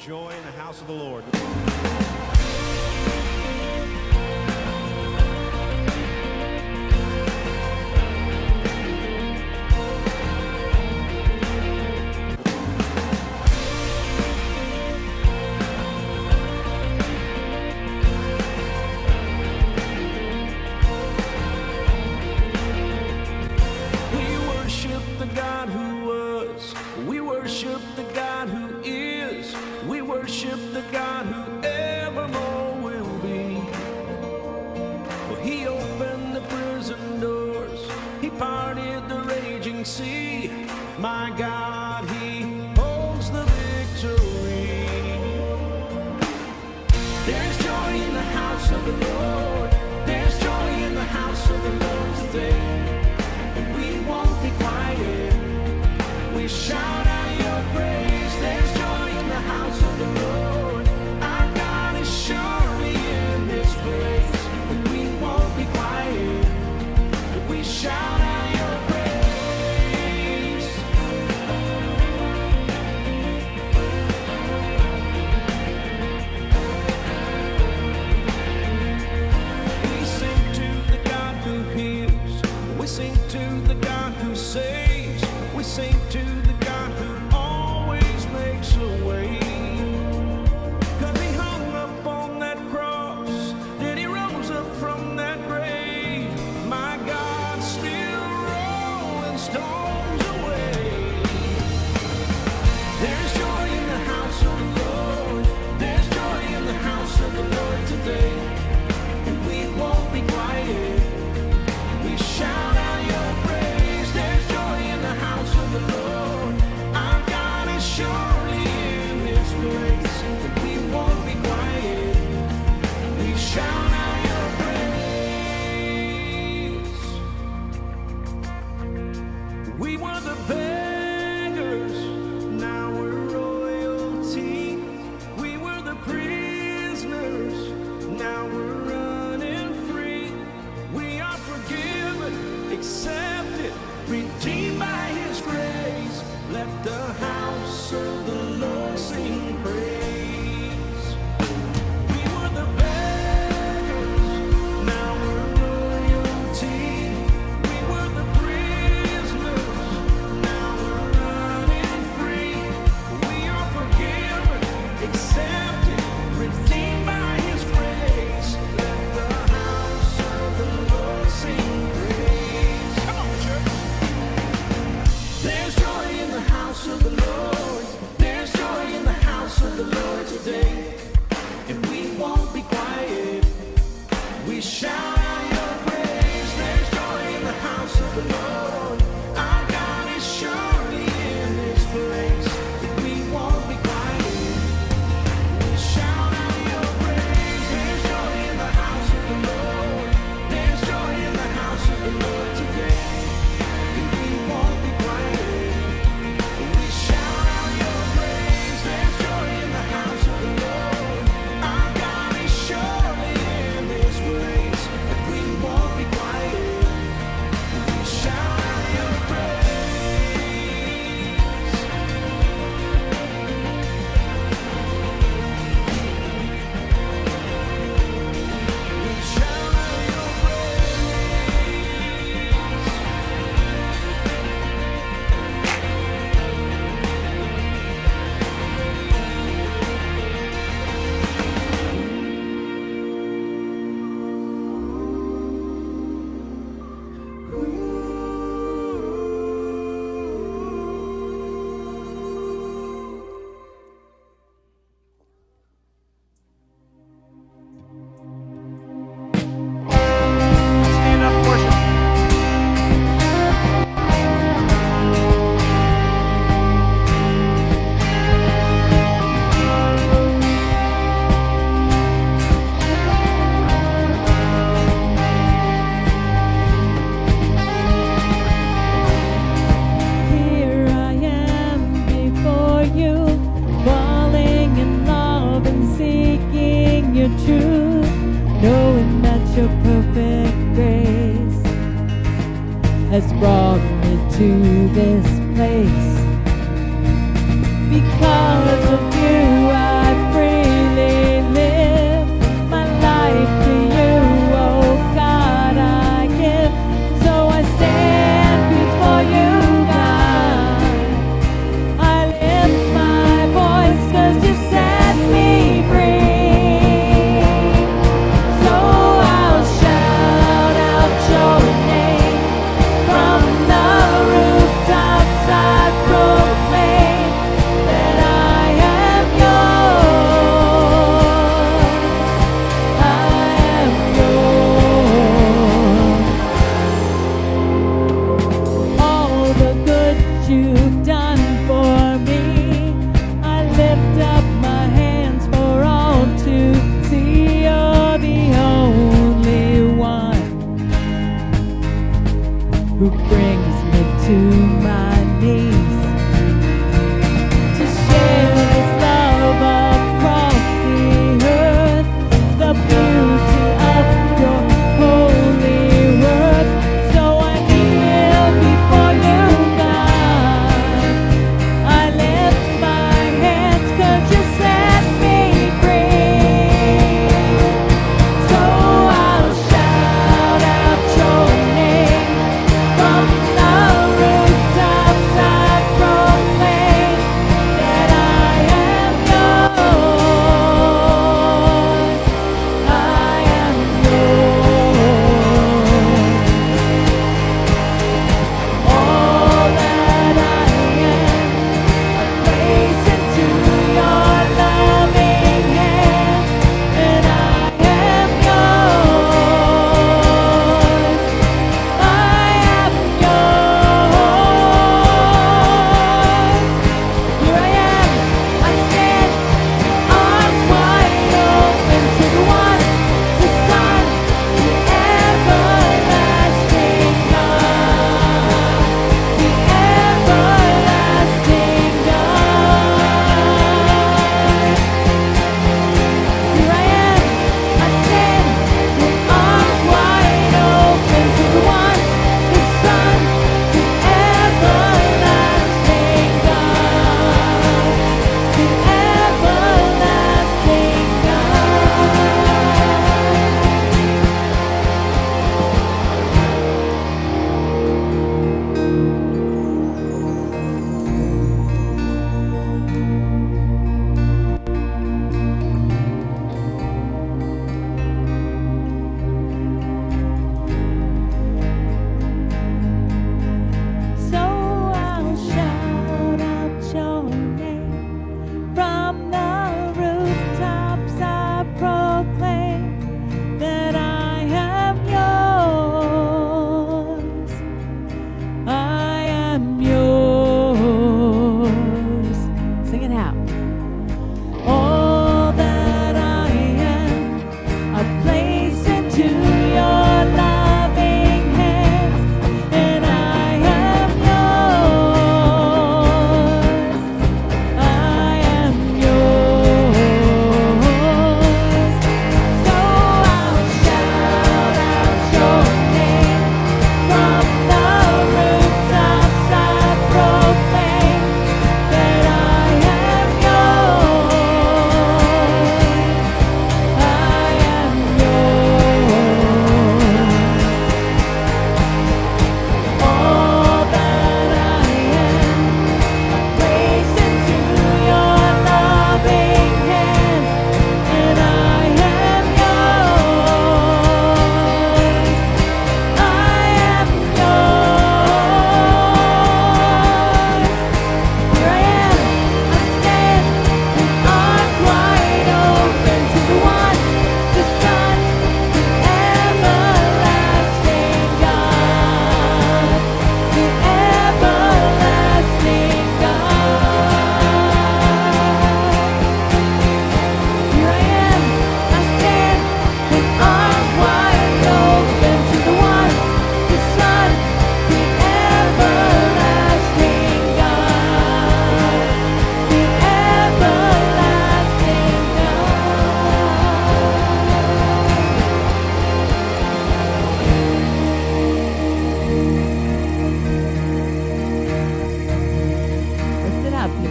joy in the house of the Lord. See, my God, He holds the victory. There's joy in the house of the Lord. There's joy in the house of the Lord today. And we won't be quiet. We shout out your praise. There's joy in the house of the Lord. Our God is surely in this place. And we won't be quiet. We shout out your praise. We sing to the God who saves. We sing to the God who always makes a way. 'Cause He hung up on that cross, then He rose up from that grave. My God, still rolling storms away. There's joy in the house of the Lord. There's joy in the house of the Lord today. And we won't be quiet. We shout out your praise. There's joy in the house of the Lord. Our God is surely in this place. And we won't be quiet. We shout out your praise. We were the beggars, now we're royalty. We were the prisoners, now we're running free. We are forgiven, accepted, redeemed by His grace. Let the house of the Lord sing praise. We were the beggars, now we're royalty. We were the prisoners, now we're running free. We are forgiven, accepted, redeemed by His grace. Let the house of the Lord sing praise. Come on, church. There's joy in the house of the Lord. There's joy in the house of the Lord today. And we won't be quiet. We shout out your praise. There's joy in the house of the Lord. Our God is surely in this place. And we won't be quiet. We shout out your praise. There's joy in the house of the Lord. There's joy in the house of the Lord today. And we won't be quiet. We shout out your praise. There's joy in the house of the Lord. Our God is surely in this place. And we won't be quiet. We shout out your praise. We shout out your Stand up and worship. Here I am before you, falling in love and seeking your truth, knowing that your perfect grace has brought me to this place. Because of you, I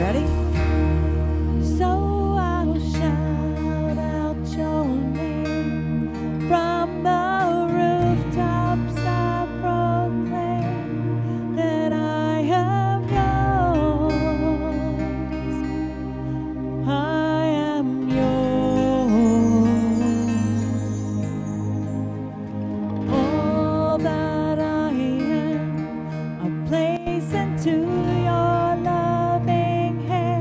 Ready? So I'll shout out your name from the rooftops. I proclaim that I am yours. I am yours. All that I am, I place into your loving hand.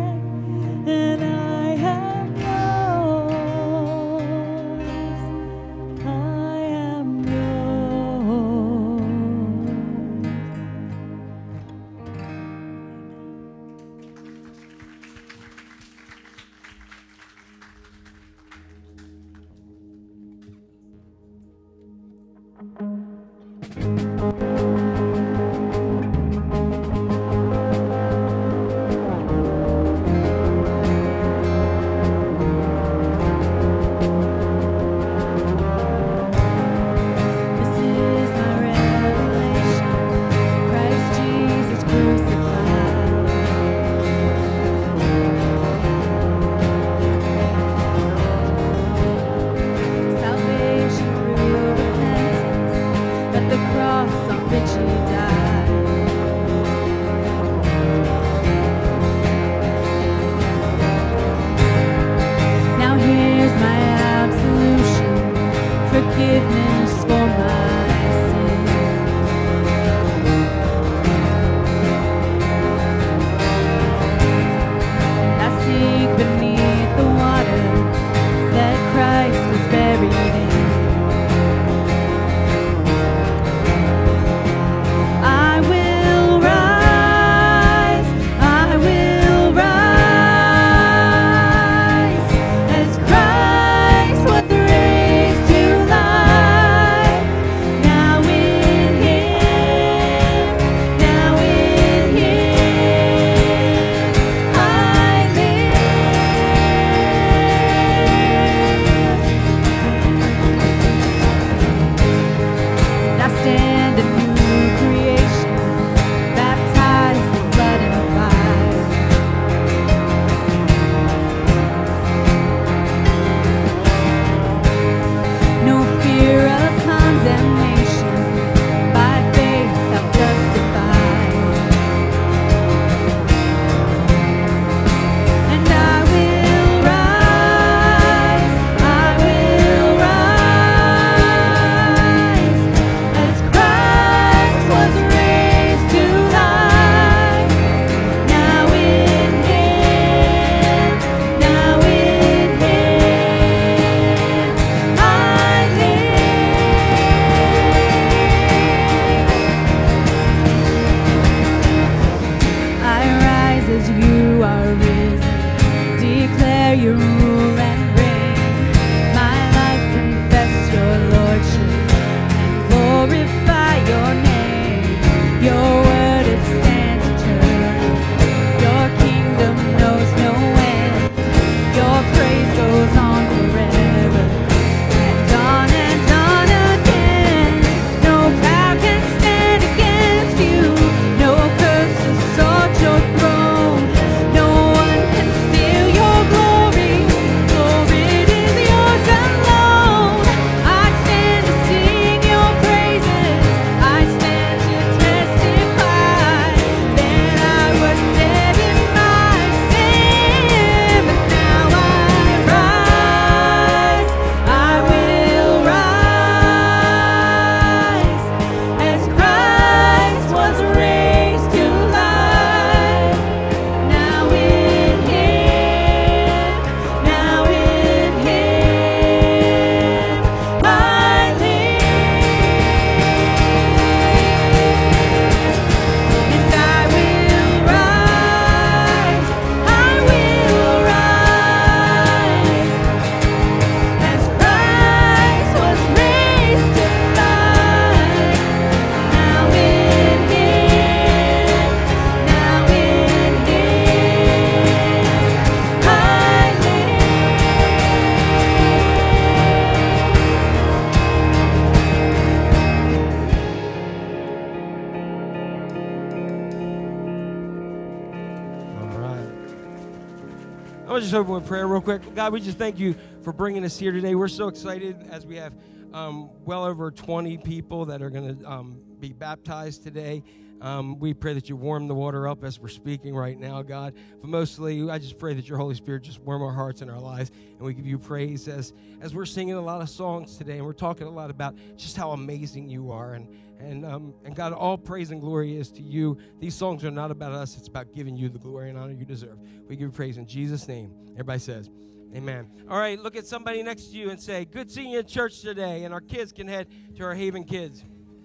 I want to just open with prayer real quick. God, we just thank you for bringing us here today. We're so excited as we have well over 20 people that are going to be baptized today. We pray that you warm the water up as we're speaking right now, God. But mostly, I just pray that your Holy Spirit just warm our hearts and our lives, and we give you praise as we're singing a lot of songs today, and we're talking a lot about just how amazing you are. And God, all praise and glory is to you. These songs are not about us. It's about giving you the glory and honor you deserve. We give you praise in Jesus' name. Everybody says, amen. All right, look at somebody next to you and say, good seeing you in church today. And our kids can head to our Haven Kids.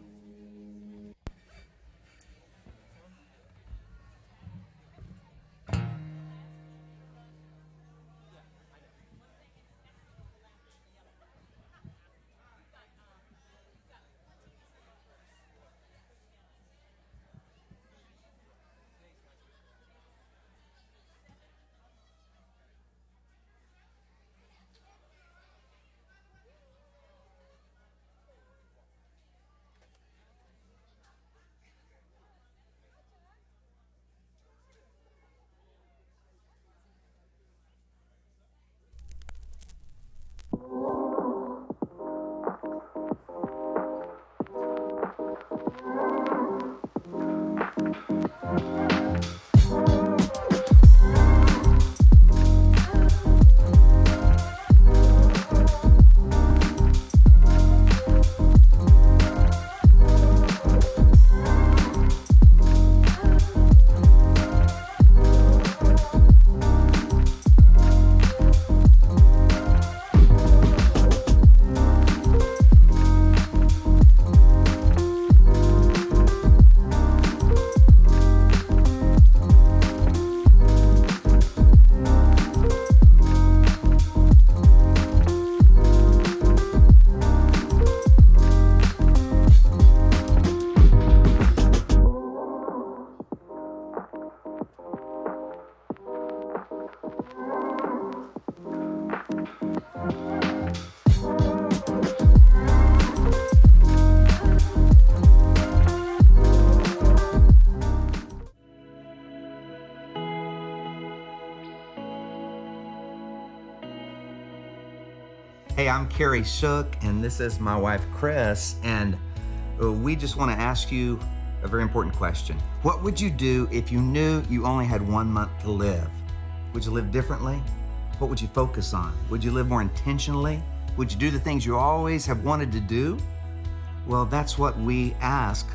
Hey, I'm Kerry Shook, and this is my wife, Chris, and we just want to ask you a very important question. What would you do if you knew you only had 1 month to live? Would you live differently? What would you focus on? Would you live more intentionally? Would you do the things you always have wanted to do? Well, that's what we asked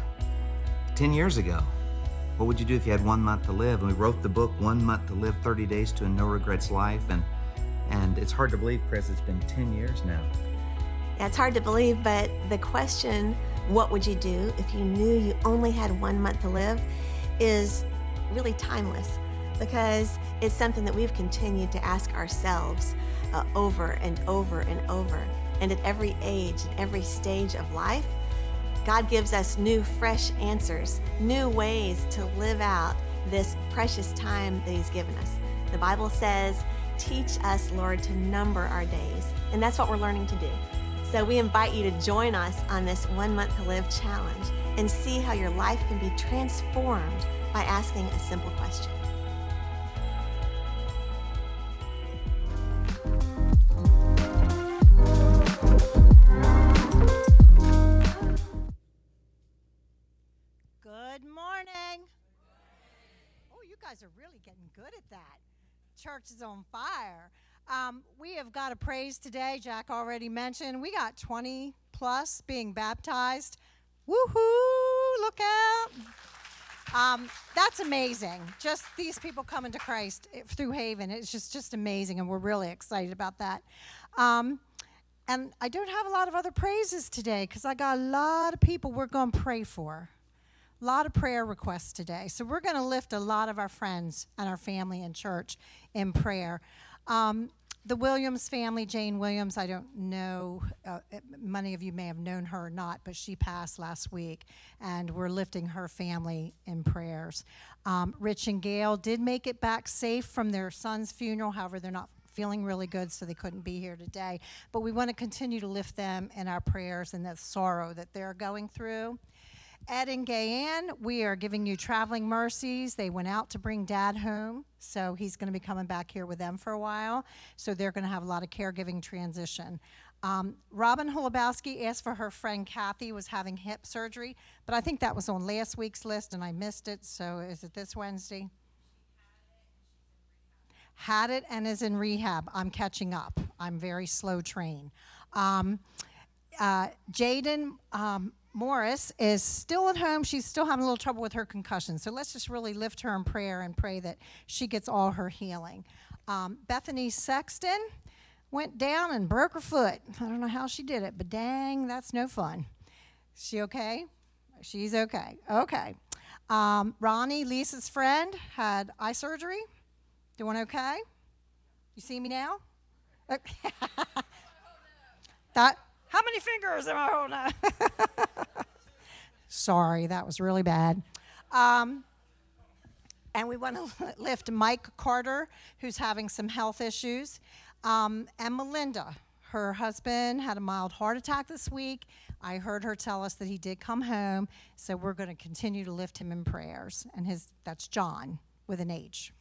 10 years ago. What would you do if you had 1 month to live? And we wrote the book, 1 Month to Live, 30 Days to a No Regrets Life, and it's hard to believe, Chris, it's been 10 years now. Yeah, it's hard to believe, but the question, what would you do if you knew you only had 1 month to live, is really timeless, because it's something that we've continued to ask ourselves over and over and over. And at every age and every stage of life, God gives us new, fresh answers, new ways to live out this precious time that He's given us. The Bible says, teach us, Lord, to number our days. And that's what we're learning to do. So we invite you to join us on this 1 month to live challenge and see how your life can be transformed by asking a simple question. Good morning. Oh, you guys are really getting good at that. Church is on fire. We have got a praise today. Jack already mentioned we got 20 plus being baptized. Woohoo! Look out! That's amazing. Just these people coming to Christ through Haven. It's just amazing, and we're really excited about that. And I don't have a lot of other praises today because I got a lot of people we're going to pray for. A lot of prayer requests today. So we're going to lift a lot of our friends and our family in church in prayer. The Williams family, Jane Williams, I don't know, many of you may have known her or not, but she passed last week, and we're lifting her family in prayers. Rich and Gail did make it back safe from their son's funeral. However, they're not feeling really good, so they couldn't be here today. But we want to continue to lift them in our prayers and the sorrow that they're going through. Ed and Gayanne, we are giving you traveling mercies. They went out to bring Dad home, so he's going to be coming back here with them for a while. So they're going to have a lot of caregiving transition. Robin Holubowski asked for her friend Kathy was having hip surgery, but I think that was on last week's list and I missed it. So is it this Wednesday? Had it and is in rehab. I'm catching up. I'm very slow train. Jaden Morris is still at home. She's still having a little trouble with her concussion. So let's just really lift her in prayer and pray that she gets all her healing. Bethany Sexton went down and broke her foot. I don't know how she did it, but dang, that's no fun. Is she okay? She's okay. Okay. Ronnie, Lisa's friend, had eye surgery. Doing okay? You see me now? How many fingers am I holding? Sorry, that was really bad. And we want to lift Mike Carter, who's having some health issues. And Melinda, her husband had a mild heart attack this week. I heard her tell us that he did come home, so we're going to continue to lift him in prayers. And that's John with an H.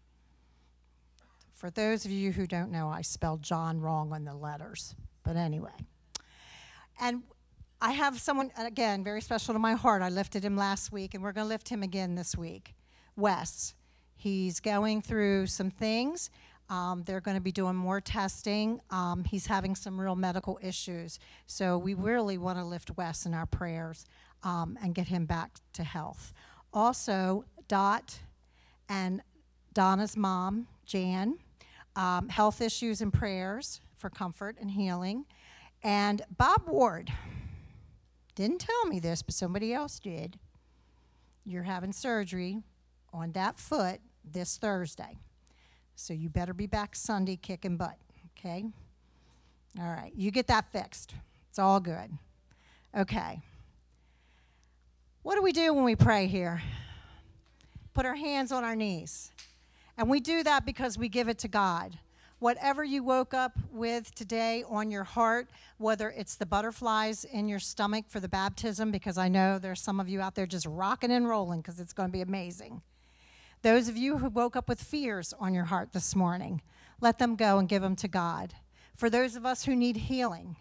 For those of you who don't know, I spelled John wrong on the letters. But anyway. And I have someone, again, very special to my heart. I lifted him last week, and we're going to lift him again this week. Wes. He's going through some things. They're going to be doing more testing. He's having some real medical issues. So we really want to lift Wes in our prayers and get him back to health. Also, Dot and Donna's mom, Jan, health issues and prayers for comfort and healing. And Bob Ward, didn't tell me this, but somebody else did. You're having surgery on that foot this Thursday. So you better be back Sunday kicking butt, okay? All right, you get that fixed. It's all good. Okay. What do we do when we pray here? Put our hands on our knees. And we do that because we give it to God. Whatever you woke up with today on your heart, whether it's the butterflies in your stomach for the baptism, because I know there's some of you out there just rocking and rolling because it's going to be amazing. Those of you who woke up with fears on your heart this morning, let them go and give them to God. For those of us who need healing,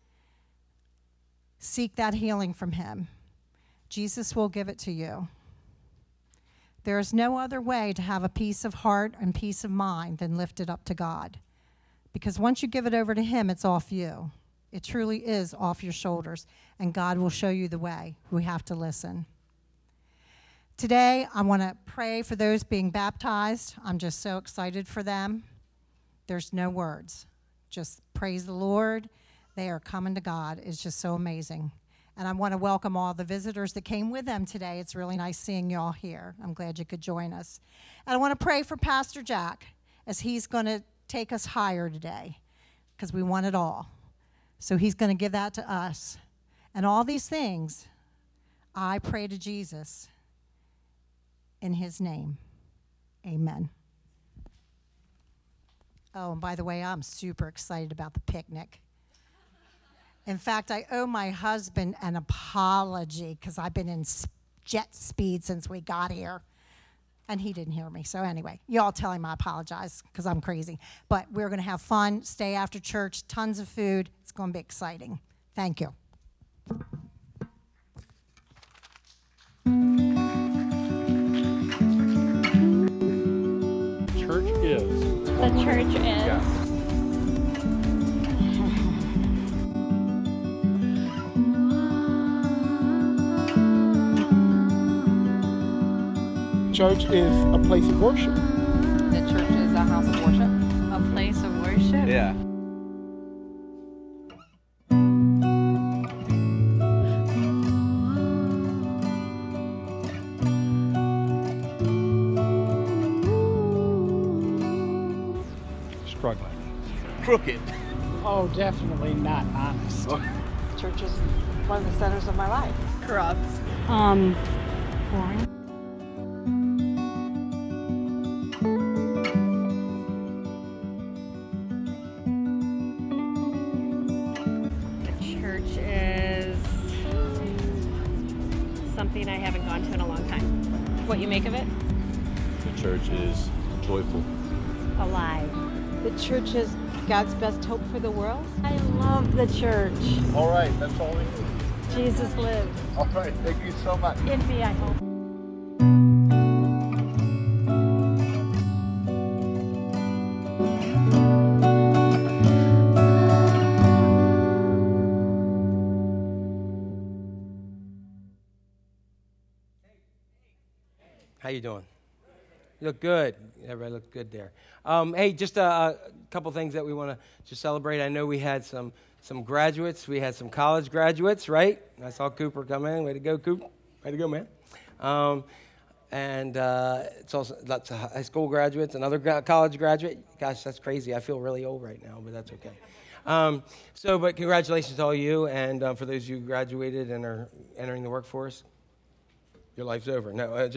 seek that healing from Him. Jesus will give it to you. There is no other way to have a peace of heart and peace of mind than lift it up to God. Because once you give it over to Him, it's off you. It truly is off your shoulders, and God will show you the way. We have to listen. Today, I want to pray for those being baptized. I'm just so excited for them. There's no words. Just praise the Lord. They are coming to God. It's just so amazing. And I want to welcome all the visitors that came with them today. It's really nice seeing you all here. I'm glad you could join us. And I want to pray for Pastor Jack as he's going to take us higher today because we want it all. So he's going to give that to us. And all these things, I pray to Jesus in His name. Amen. Oh, and by the way, I'm super excited about the picnic. In fact, I owe my husband an apology because I've been in jet speed since we got here. And he didn't hear me. So anyway, you all tell him I apologize because I'm crazy. But we're going to have fun, stay after church, tons of food. It's going to be exciting. Thank you. Church is. The church is. Yeah. Church is a place of worship. The church is a house of worship. A place of worship. Yeah. Struggling. Crooked. Oh, definitely not honest. Church is one of the centers of my life. Corrupt. Boring. The church is haven't gone to in a long time. What you make of it? The church is joyful. Alive. The church is God's best hope for the world. I love the church. All right, that's all we need. Jesus lives. All right, thank you so much. In me, I hope. How you doing? You look good. Everybody look good there. Hey, just a couple things that we want to just celebrate. I know we had some graduates. We had some college graduates, right? I saw Cooper come in. Way to go, Coop. Way to go, man. And it's also lots of high school graduates, another college graduate. Gosh, that's crazy. I feel really old right now, but that's okay. But congratulations to all you, and for those of you who graduated and are entering the workforce, your life's over. No,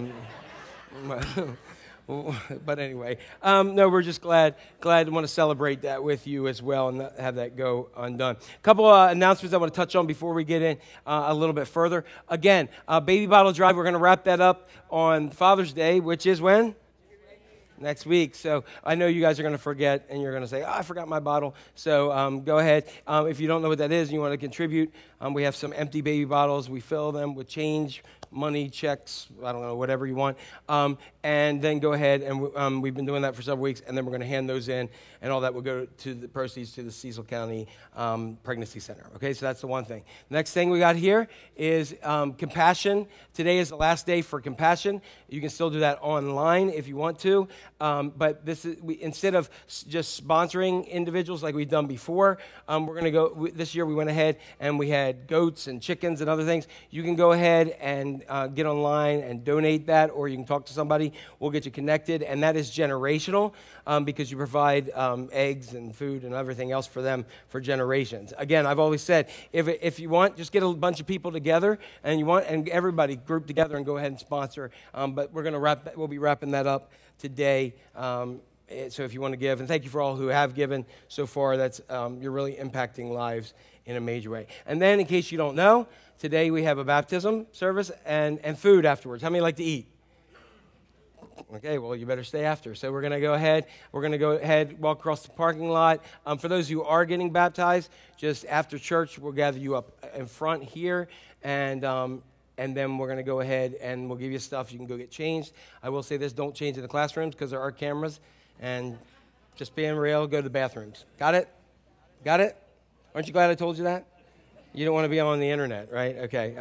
but anyway, no, we're just glad to want to celebrate that with you as well and not have that go undone. A couple announcements I want to touch on before we get in a little bit further. Again, Baby Bottle Drive, we're going to wrap that up on Father's Day, which is when? Next week. So I know you guys are going to forget, and you're going to say, I forgot my bottle. So go ahead. If you don't know what that is and you want to contribute, we have some empty baby bottles. We fill them with change, money, checks, I don't know, whatever you want. And then go ahead, and we've been doing that for several weeks, and then we're going to hand those in, and all that will go to the proceeds to the Cecil County Pregnancy Center. Okay, so that's the one thing. Next thing we got here is Compassion. Today is the last day for Compassion. You can still do that online if you want to, but instead of just sponsoring individuals like we've done before, we're going to go, this year we went ahead and we had goats and chickens and other things. You can go ahead and get online and donate that, or you can talk to somebody. We'll get you connected, and that is generational because you provide eggs and food and everything else for them for generations. Again, I've always said, if you want, just get a bunch of people together, and everybody group together and go ahead and sponsor. But we'll be wrapping that up today. So if you want to give, and thank you for all who have given so far. That's you're really impacting lives in a major way. And then, in case you don't know, today we have a baptism service and food afterwards. How many like to eat? Okay, well, you better stay after. So we're going to go ahead, walk across the parking lot. For those who are getting baptized, just after church, we'll gather you up in front here, and then we're going to go ahead and we'll give you stuff. You can go get changed. I will say this, don't change in the classrooms because there are cameras, and just being real, go to the bathrooms. Got it? Got it? Aren't you glad I told you that? You don't want to be on the internet, right? Okay.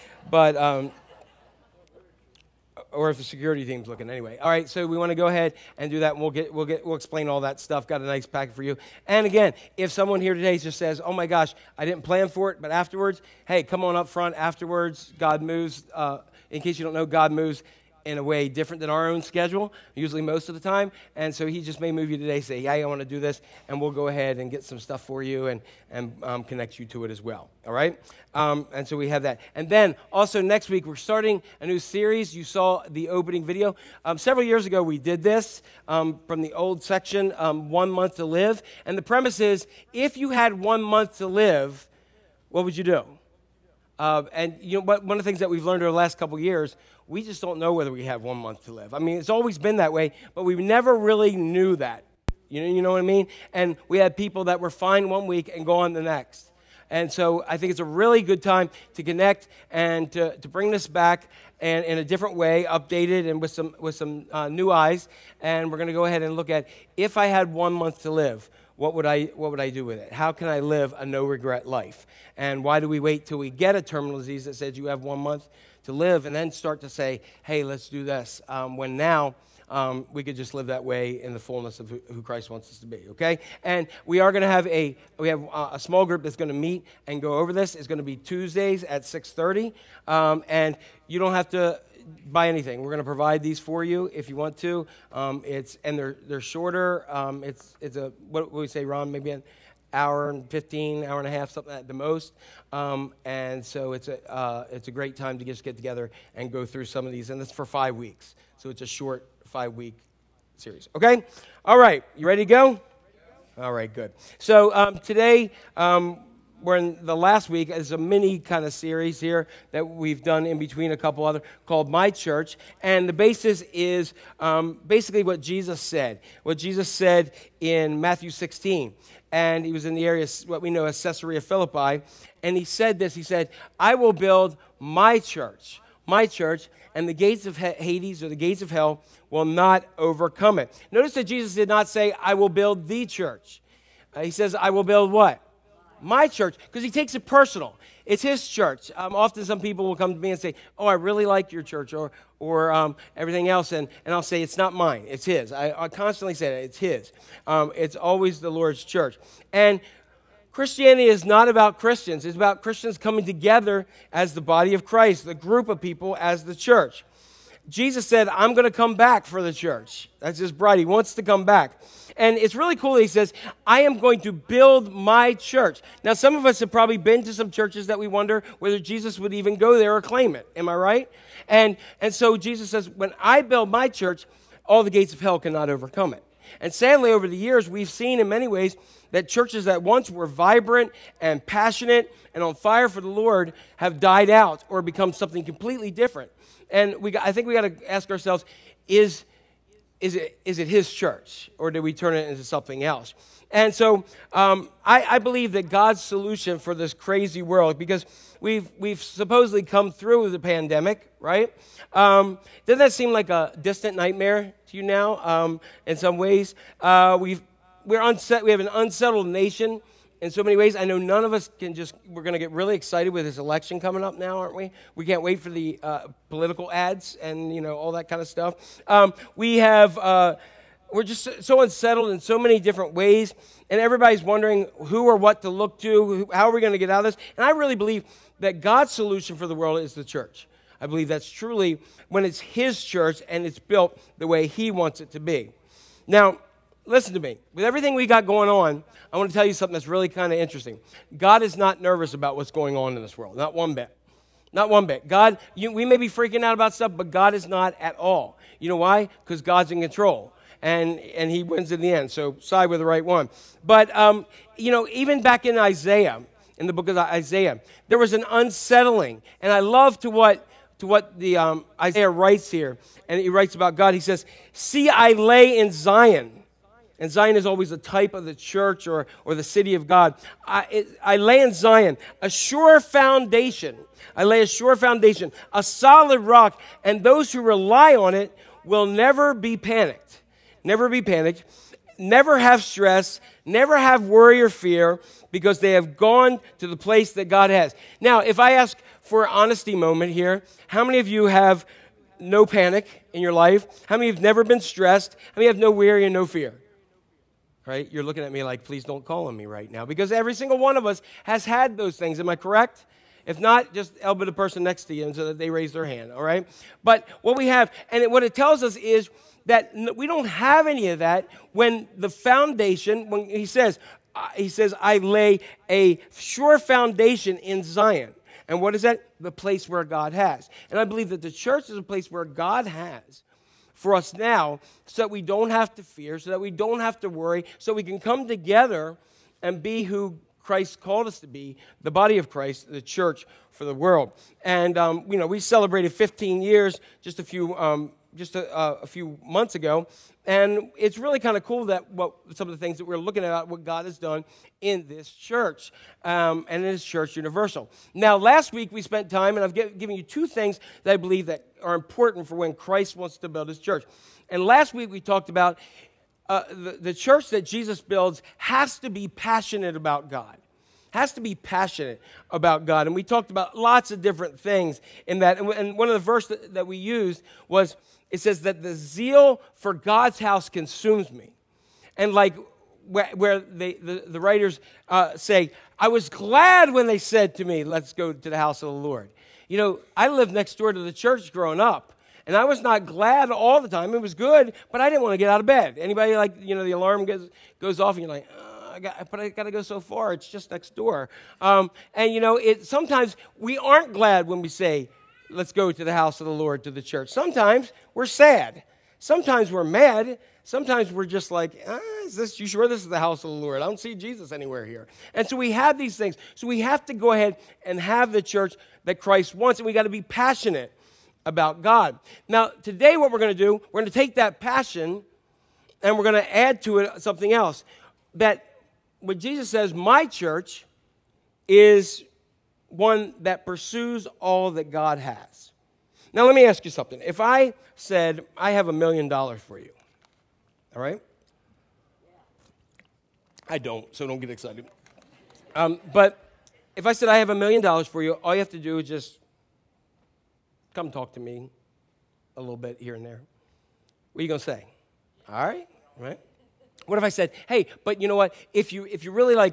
Or if the security team's looking. Anyway, all right. So we want to go ahead and do that, and we'll explain all that stuff. Got a nice packet for you. And again, if someone here today just says, "Oh my gosh, I didn't plan for it," but afterwards, hey, come on up front. Afterwards, God moves. In case you don't know, God moves in a way different than our own schedule, usually most of the time. And so he just may move you today, say, yeah, I want to do this, and we'll go ahead and get some stuff for you and connect you to it as well, all right? And so we have that. And then also next week, we're starting a new series. You saw the opening video. Several years ago, we did this from the old section, 1 month to live. And the premise is, if you had 1 month to live, what would you do? And you know, one of the things that we've learned over the last couple of years, we just don't know whether we have 1 month to live. I mean, it's always been that way, but we never really knew that. You know what I mean? And we had people that were fine 1 week and go on the next. And so I think it's a really good time to connect and to bring this back and in a different way, updated and with some new eyes. And we're going to go ahead and look at, if I had 1 month to live, what would I do with it? How can I live a no-regret life? And why do we wait till we get a terminal disease that says you have 1 month to live and then start to say, hey, let's do this, when now we could just live that way in the fullness of who Christ wants us to be, okay? And we are going to have a small group that's going to meet and go over this. It's going to be Tuesdays at 6:30, and you don't have to buy anything. We're going to provide these for you if you want to. They're shorter. It's a, what would we say, Ron? Maybe an hour and 15, hour and a half, something at the most. And so it's a great time to just get together and go through some of these. And it's for 5 weeks, so it's a short 5-week series. Okay. All right. You ready to go? All right. Good. So today we're in the last week as a mini kind of series here that we've done in between a couple other called My Church. And the basis is basically what Jesus said. What Jesus said in Matthew 16. And he was in the area, what we know as Caesarea Philippi. And he said this, he said, I will build my church, and the gates of Hades or the gates of hell will not overcome it. Notice that Jesus did not say, I will build the church. He says, I will build what? My church, because he takes it personal. It's his church. Often some people will come to me and say, oh, I really like your church or everything else, and I'll say, it's not mine, it's his. I constantly say that, it's his. It's always the Lord's church. And Christianity is not about Christians. It's about Christians coming together as the body of Christ, the group of people as the church. Jesus said, I'm going to come back for the church. That's his bride. He wants to come back. And it's really cool that he says, I am going to build my church. Now, some of us have probably been to some churches that we wonder whether Jesus would even go there or claim it. Am I right? And so Jesus says, when I build my church, all the gates of hell cannot overcome it. And sadly, over the years, we've seen in many ways that churches that once were vibrant and passionate and on fire for the Lord have died out or become something completely different. And I think we got to ask ourselves, is it his church, or did we turn it into something else? And so I believe that God's solution for this crazy world, because we've supposedly come through the pandemic, right? Doesn't that seem like a distant nightmare to you now? In some ways, we have an unsettled nation in so many ways. I know none of us we're going to get really excited with this election coming up now, aren't we? We can't wait for the political ads and, all that kind of stuff. We're just so unsettled in so many different ways, and everybody's wondering who or what to look to, how are we going to get out of this? And I really believe that God's solution for the world is the church. I believe that's truly when it's his church and it's built the way he wants it to be. Now, listen to me. With everything we got going on, I want to tell you something that's really kind of interesting. God is not nervous about what's going on in this world, not one bit. Not one bit. God, we may be freaking out about stuff, but God is not at all. You know why? Because God's in control. And he wins in the end, so side with the right one. But, even back in Isaiah, in the book of Isaiah, there was an unsettling. And I love to what the Isaiah writes here. And he writes about God. He says, see, I lay in Zion. And Zion is always a type of the church or the city of God. I lay in Zion a sure foundation. I lay a sure foundation, a solid rock, and those who rely on it will never be panicked. Never be panicked, never have stress, never have worry or fear, because they have gone to the place that God has. Now, if I ask for an honesty moment here, how many of you have no panic in your life? How many have never been stressed? How many have no worry and no fear? Right? You're looking at me like, please don't call on me right now, because every single one of us has had those things. Am I correct? If not, just elbow the person next to you and so that they raise their hand, all right? But what we have, and what it tells us is that we don't have any of that when the foundation, when he says, I lay a sure foundation in Zion. And what is that? The place where God has. And I believe that the church is a place where God has for us now, so that we don't have to fear, so that we don't have to worry, so we can come together and be who Christ called us to be, the body of Christ, the church for the world. And, we celebrated 15 years just a few months ago, and it's really kind of cool that some of the things that we're looking at, what God has done in this church, and in His church universal. Now, last week we spent time, and I've given you two things that I believe that are important for when Christ wants to build His church. And last week we talked about the church that Jesus builds has to be passionate about God. Has to be passionate about God. And we talked about lots of different things in that. And one of the verses that we used was, it says that the zeal for God's house consumes me. And like where the writers say, I was glad when they said to me, let's go to the house of the Lord. I lived next door to the church growing up. And I was not glad all the time. It was good, but I didn't want to get out of bed. Anybody the alarm goes off and you're like, I got to go so far. It's just next door. Sometimes we aren't glad when we say, let's go to the house of the Lord, to the church. Sometimes we're sad. Sometimes we're mad. Sometimes we're just like, you sure this is the house of the Lord? I don't see Jesus anywhere here. And so we have these things. So we have to go ahead and have the church that Christ wants, and we got to be passionate about God. Now, today what we're going to do, we're going to take that passion and we're going to add to it something else. That when Jesus says, my church is one that pursues all that God has. Now, let me ask you something. If I said, I have $1 million for you, all right? I don't, so don't get excited. But if I said, I have $1 million for you, all you have to do is just come talk to me a little bit here and there. What are you going to say? All right, right? What if I said, hey, but you know what? If you really like,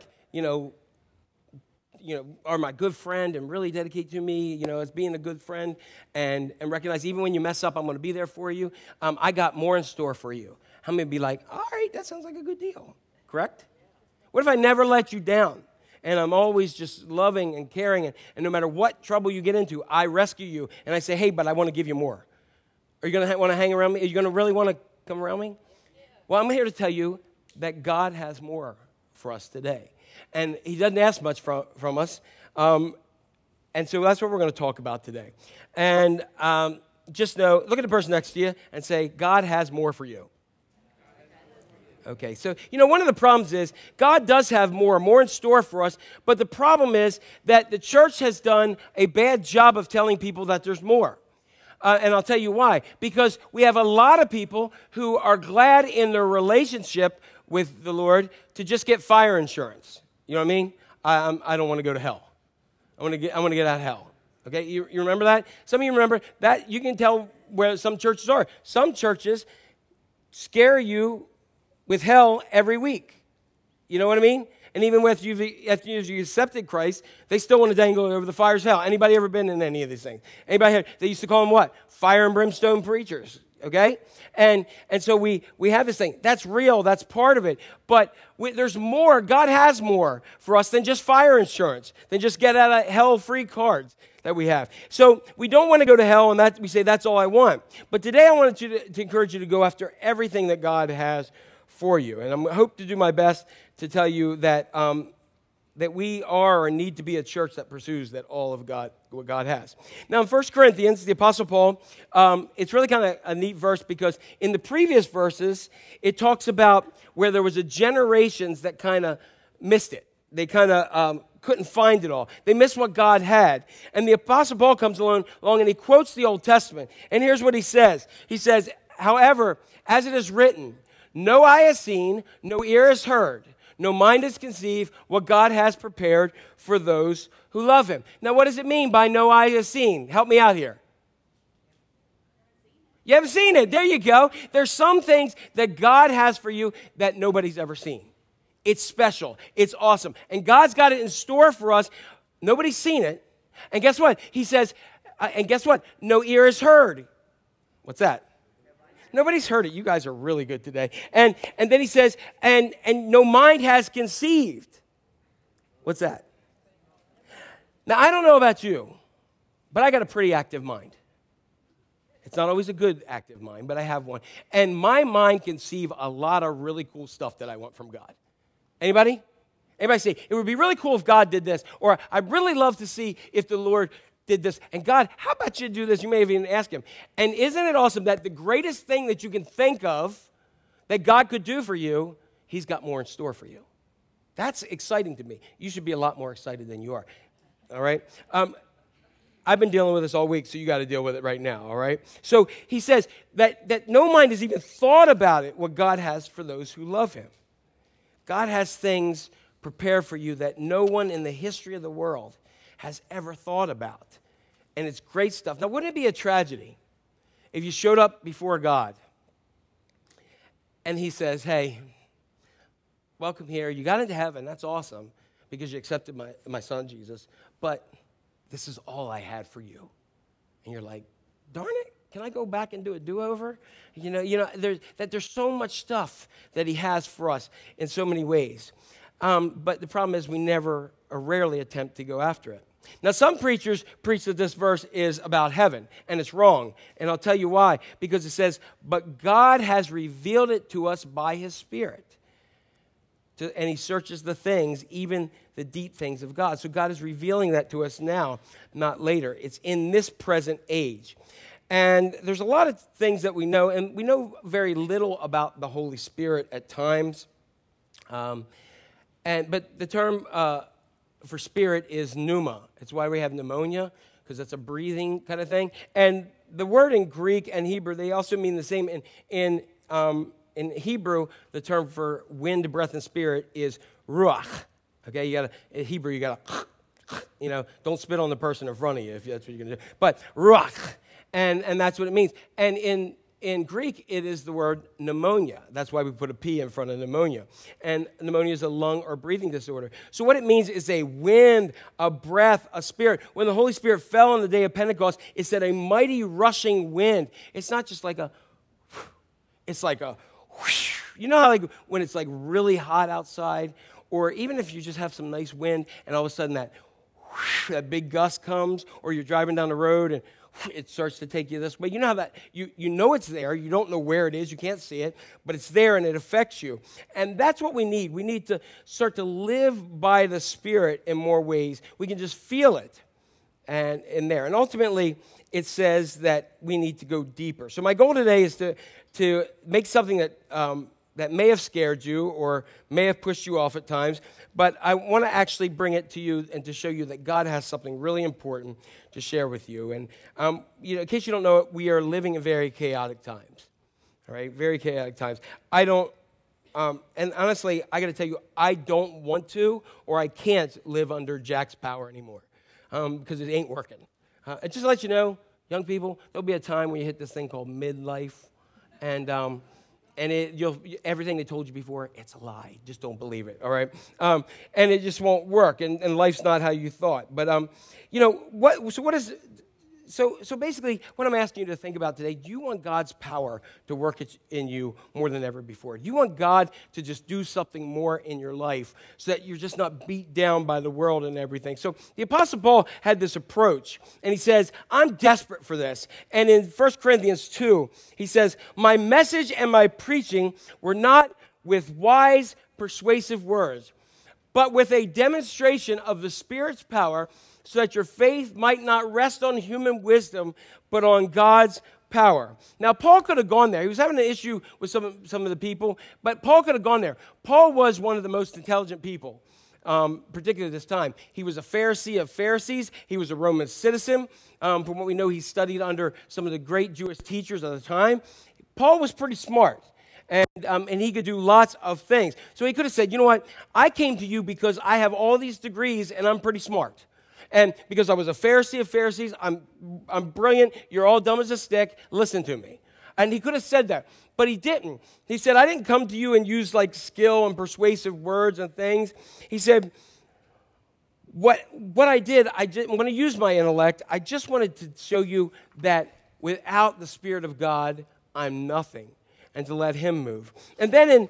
are my good friend and really dedicate to me, as being a good friend and recognize even when you mess up, I'm going to be there for you. I got more in store for you. How many would be like, all right, that sounds like a good deal, correct? What if I never let you down and I'm always just loving and caring and no matter what trouble you get into, I rescue you and I say, hey, but I want to give you more. Are you going to want to hang around me? Are you going to really want to come around me? Well, I'm here to tell you that God has more for us today. And he doesn't ask much from us. And so that's what we're going to talk about today. And just know, look at the person next to you and say, God has more for you. Okay, so, one of the problems is God does have more in store for us. But the problem is that the church has done a bad job of telling people that there's more. And I'll tell you why. Because we have a lot of people who are glad in their relationship with the Lord to just get fire insurance. You know what I mean? I don't want to go to hell. I want to get out of hell. Okay, you remember that? Some of you remember that. You can tell where some churches are. Some churches scare you with hell every week. You know what I mean? And even after you accepted Christ, they still want to dangle over the fires of hell. Anybody ever been in any of these things? Anybody here? They used to call them what? Fire and brimstone preachers. Okay? And so we have this thing. That's real. That's part of it. But there's more. God has more for us than just fire insurance, than just get out of hell free cards that we have. So we don't want to go to hell, and we say that's all I want. But today I wanted to encourage you to go after everything that God has for you. And I hope to do my best to tell you that that we are or need to be a church that pursues that all of God, what God has. Now in 1 Corinthians, the Apostle Paul, it's really kind of a neat verse because in the previous verses, it talks about where there was a generations that kind of missed it. They kind of couldn't find it all. They missed what God had. And the Apostle Paul comes along and he quotes the Old Testament. And here's what he says. He says, however, as it is written, no eye has seen, no ear has heard, no mind has conceived what God has prepared for those who love him. Now, what does it mean by no eye has seen? Help me out here. You haven't seen it. There you go. There's some things that God has for you that nobody's ever seen. It's special. It's awesome. And God's got it in store for us. Nobody's seen it. And guess what? He says, and guess what? No ear has heard. What's that? Nobody's heard it. You guys are really good today. And then he says, and no mind has conceived. What's that? Now, I don't know about you, but I got a pretty active mind. It's not always a good active mind, but I have one. And my mind conceive a lot of really cool stuff that I want from God. Anybody? Anybody say, it would be really cool if God did this, or I'd really love to see if the Lord did this. And God, how about you do this? You may have even asked him. And isn't it awesome that the greatest thing that you can think of that God could do for you, he's got more in store for you. That's exciting to me. You should be a lot more excited than you are. All right? I've been dealing with this all week, so you got to deal with it right now, all right? So he says that no mind has even thought about it, what God has for those who love him. God has things prepared for you that no one in the history of the world has ever thought about. And it's great stuff. Now, wouldn't it be a tragedy if you showed up before God and he says, hey, welcome here. You got into heaven. That's awesome because you accepted my son, Jesus. But this is all I had for you. And you're like, darn it. Can I go back and do a do-over? There's so much stuff that he has for us in so many ways. But the problem is we never or rarely attempt to go after it. Now, some preachers preach that this verse is about heaven, and it's wrong. And I'll tell you why. Because it says, but God has revealed it to us by his Spirit. And he searches the things, even the deep things of God. So God is revealing that to us now, not later. It's in this present age. And there's a lot of things that we know, and we know very little about the Holy Spirit at times. But the term for spirit is pneuma. It's why we have pneumonia, because that's a breathing kind of thing. And the word in Greek and Hebrew, they also mean the same. In Hebrew, the term for wind, breath, and spirit is ruach. Okay, in Hebrew, you gotta, don't spit on the person in front of you if that's what you're gonna do. But ruach, and that's what it means. And in Greek, it is the word pneumonia. That's why we put a P in front of pneumonia. And pneumonia is a lung or breathing disorder. So what it means is a wind, a breath, a spirit. When the Holy Spirit fell on the day of Pentecost, it said a mighty rushing wind. It's not just like it's like a, you know how like when it's like really hot outside, or even if you just have some nice wind and all of a sudden that big gust comes, or you're driving down the road and it starts to take you this way. You know how that, you know it's there. You don't know where it is. You can't see it, but it's there and it affects you. And that's what we need. We need to start to live by the Spirit in more ways. We can just feel it and in there. And ultimately, it says that we need to go deeper. So my goal today is to make something that may have scared you or may have pushed you off at times, but I want to actually bring it to you and to show you that God has something really important to share with you. And in case you don't know it, we are living in very chaotic times, all right? Very chaotic times. And honestly, I got to tell you, I don't want to or I can't live under Jack's power anymore because it ain't working. And just to let you know, young people, there'll be a time when you hit this thing called midlife, and everything they told you before, it's a lie. Just don't believe it, all right? And it just won't work, and life's not how you thought. But, So basically, what I'm asking you to think about today, do you want God's power to work in you more than ever before? Do you want God to just do something more in your life so that you're just not beat down by the world and everything? So the Apostle Paul had this approach, and he says, I'm desperate for this. And in 1 Corinthians 2, he says, my message and my preaching were not with wise, persuasive words, but with a demonstration of the Spirit's power, so that your faith might not rest on human wisdom, but on God's power. Now, Paul could have gone there. He was having an issue with some of the people, but Paul could have gone there. Paul was one of the most intelligent people, particularly at this time. He was a Pharisee of Pharisees. He was a Roman citizen. From what we know, he studied under some of the great Jewish teachers of the time. Paul was pretty smart. And he could do lots of things. So he could have said, you know what? I came to you because I have all these degrees and I'm pretty smart. And because I was a Pharisee of Pharisees, I'm brilliant, you're all dumb as a stick, listen to me. And he could have said that, but he didn't. He said, I didn't come to you and use like skill and persuasive words and things. He said, what I did, I'm going to use my intellect. I just wanted to show you that without the Spirit of God, I'm nothing, and to let him move. And then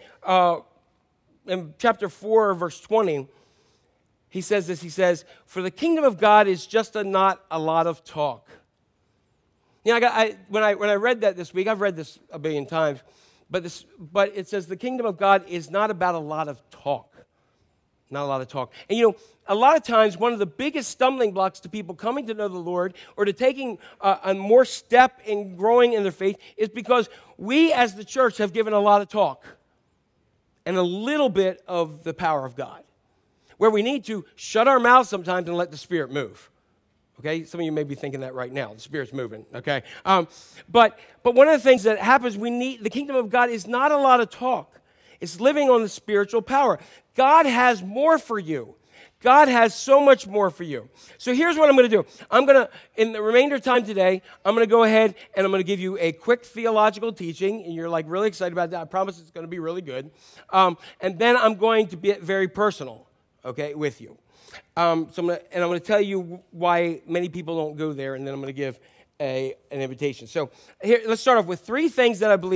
in chapter 4, verse 20, he says this, he says, for the kingdom of God is just not a lot of talk. You know, when I read that this week, I've read this a billion times, but it says the kingdom of God is not about a lot of talk. Not a lot of talk. And you know, a lot of times one of the biggest stumbling blocks to people coming to know the Lord or to taking a more step in growing in their faith is because we as the church have given a lot of talk and a little bit of the power of God. Where we need to shut our mouths sometimes and let the Spirit move. Okay? Some of you may be thinking that right now. The Spirit's moving, okay? But one of the things that happens, the kingdom of God is not a lot of talk. It's living on the spiritual power. God has more for you. God has so much more for you. So here's what I'm going to do. In the remainder of time today, I'm going to go ahead and I'm going to give you a quick theological teaching, and you're like really excited about that. I promise it's going to be really good. And then I'm going to be very personal. Okay, with you. I'm going to tell you why many people don't go there, and then I'm going to give an invitation. So here, let's start off with 3 things that I believe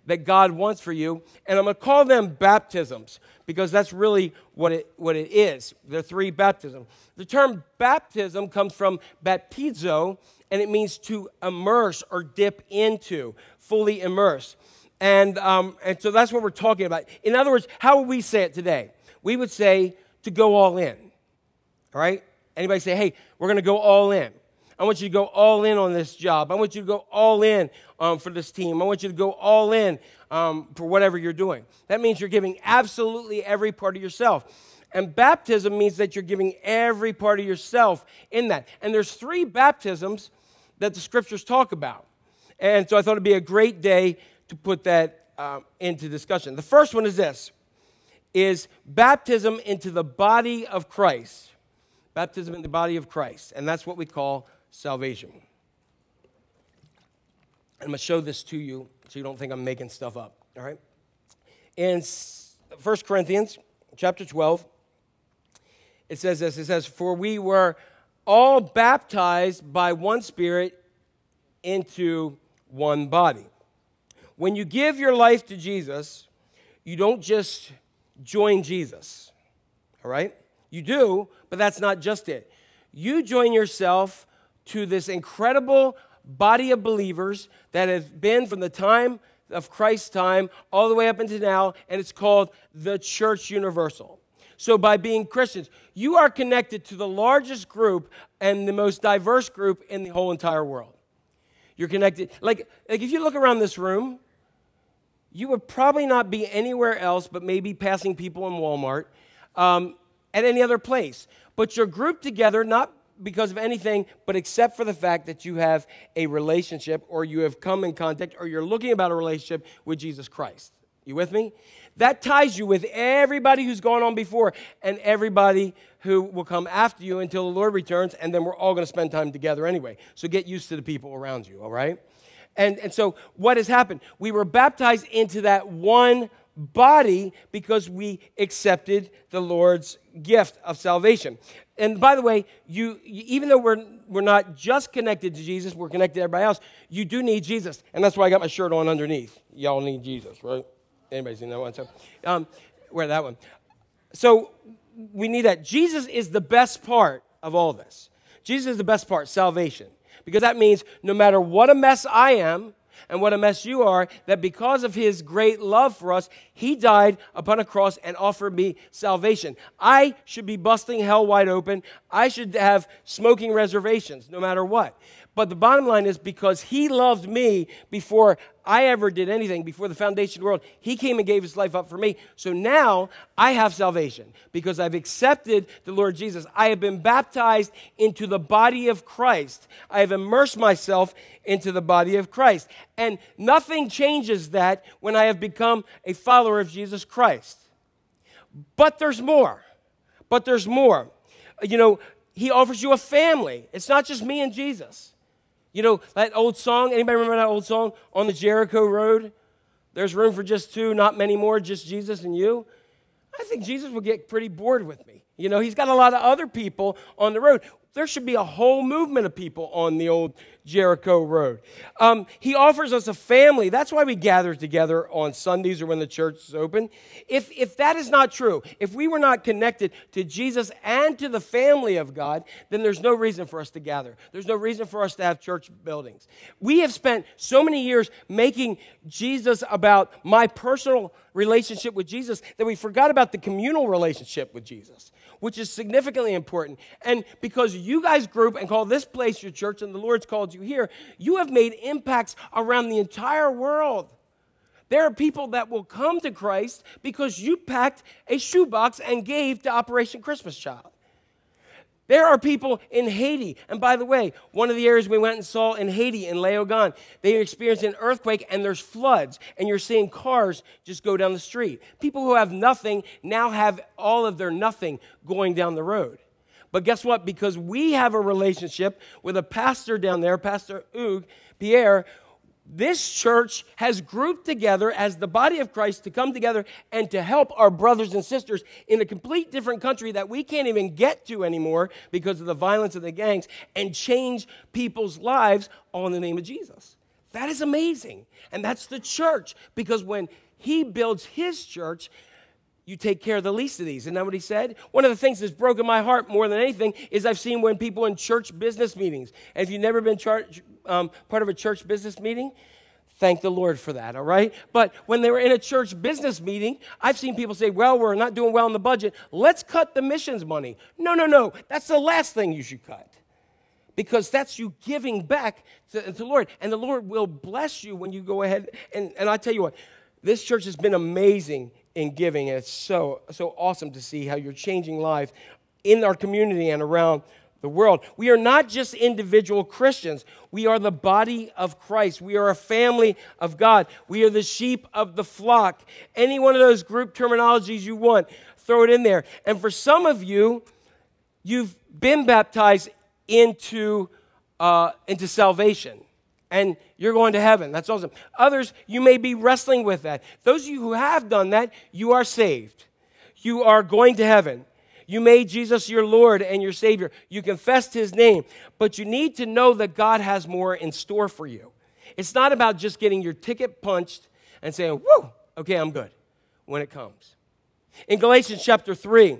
that God wants for you. And I'm going to call them baptisms because that's really what it is. There are 3 baptisms. The term baptism comes from baptizo, and it means to immerse or dip into, fully immerse. And so that's what we're talking about. In other words, how would we say it today? We would say to go all in. All right? Anybody say, hey, we're going to go all in. I want you to go all in on this job. I want you to go all in for this team. I want you to go all in for whatever you're doing. That means you're giving absolutely every part of yourself. And baptism means that you're giving every part of yourself in that. And there's 3 baptisms that the scriptures talk about. And so I thought it'd be a great day to put that into discussion. The first one is this, is baptism into the body of Christ. Baptism in the body of Christ. And that's what we call salvation. I'm going to show this to you so you don't think I'm making stuff up. All right? In 1 Corinthians chapter 12, it says this. It says, for we were all baptized by one Spirit into one body. When you give your life to Jesus, you don't just join Jesus. All right? You do, but that's not just it. You join yourself to this incredible body of believers that have been from the time of Christ's time all the way up until now, and it's called the Church Universal. So by being Christians, you are connected to the largest group and the most diverse group in the whole entire world. You're connected. Like if you look around this room, you would probably not be anywhere else but maybe passing people in Walmart at any other place. But you're grouped together not because of anything, but except for the fact that you have a relationship or you have come in contact or you're looking about a relationship with Jesus Christ. You with me? That ties you with everybody who's gone on before and everybody who will come after you until the Lord returns, and then we're all going to spend time together anyway. So get used to the people around you, all right? And so what has happened? We were baptized into that one body because we accepted the Lord's gift of salvation. And by the way, you even though we're not just connected to Jesus, we're connected to everybody else, you do need Jesus. And that's why I got my shirt on underneath. Y'all need Jesus, right? Anybody seen that one? So, wear that one. So we need that. Jesus is the best part of all this. Jesus is the best part, salvation. Because that means no matter what a mess I am and what a mess you are, that because of his great love for us, he died upon a cross and offered me salvation. I should be busting hell wide open. I should have smoking reservations no matter what. But the bottom line is because he loved me before I ever did anything, before the foundation of the world, he came and gave his life up for me. So now I have salvation because I've accepted the Lord Jesus. I have been baptized into the body of Christ. I have immersed myself into the body of Christ. And nothing changes that when I have become a follower of Jesus Christ. But there's more. But there's more. You know, he offers you a family. It's not just me and Jesus. You know, that old song, anybody remember that old song? On the Jericho Road, there's room for just 2, not many more, just Jesus and you. I think Jesus will get pretty bored with me. You know, he's got a lot of other people on the road. There should be a whole movement of people on the old Jericho Road. He offers us a family. That's why we gather together on Sundays or when the church is open. If that is not true, if we were not connected to Jesus and to the family of God, then there's no reason for us to gather. There's no reason for us to have church buildings. We have spent so many years making Jesus about my personal relationship with Jesus that we forgot about the communal relationship with Jesus, which is significantly important. And because you guys group and call this place your church and the Lord's called you here, you have made impacts around the entire world. There are people that will come to Christ because you packed a shoebox and gave to Operation Christmas Child. There are people in Haiti. And by the way, one of the areas we went and saw in Haiti, in Léogâne, they experienced an earthquake and there's floods. And you're seeing cars just go down the street. People who have nothing now have all of their nothing going down the road. But guess what? Because we have a relationship with a pastor down there, Pastor Hugues Pierre, this church has grouped together as the body of Christ to come together and to help our brothers and sisters in a complete different country that we can't even get to anymore because of the violence of the gangs and change people's lives all in the name of Jesus. That is amazing. And that's the church, because when he builds his church, you take care of the least of these. Isn't that what he said? One of the things that's broken my heart more than anything is I've seen when people in church business meetings, and if you've never been part of a church business meeting, thank the Lord for that, all right? But when they were in a church business meeting, I've seen people say, well, we're not doing well in the budget. Let's cut the missions money. No. That's the last thing you should cut, because that's you giving back to the Lord. And the Lord will bless you when you go ahead. And I tell you what, this church has been amazing in giving. And it's so awesome to see how you're changing lives in our community and around the world. We are not just individual Christians. We are the body of Christ. We are a family of God. We are the sheep of the flock. Any one of those group terminologies you want, throw it in there. And for some of you, you've been baptized into salvation, and you're going to heaven. That's awesome. Others, you may be wrestling with that. Those of you who have done that, you are saved. You are going to heaven. You made Jesus your Lord and your Savior. You confessed his name, but you need to know that God has more in store for you. It's not about just getting your ticket punched and saying, woo, okay, I'm good, when it comes. In Galatians chapter 3,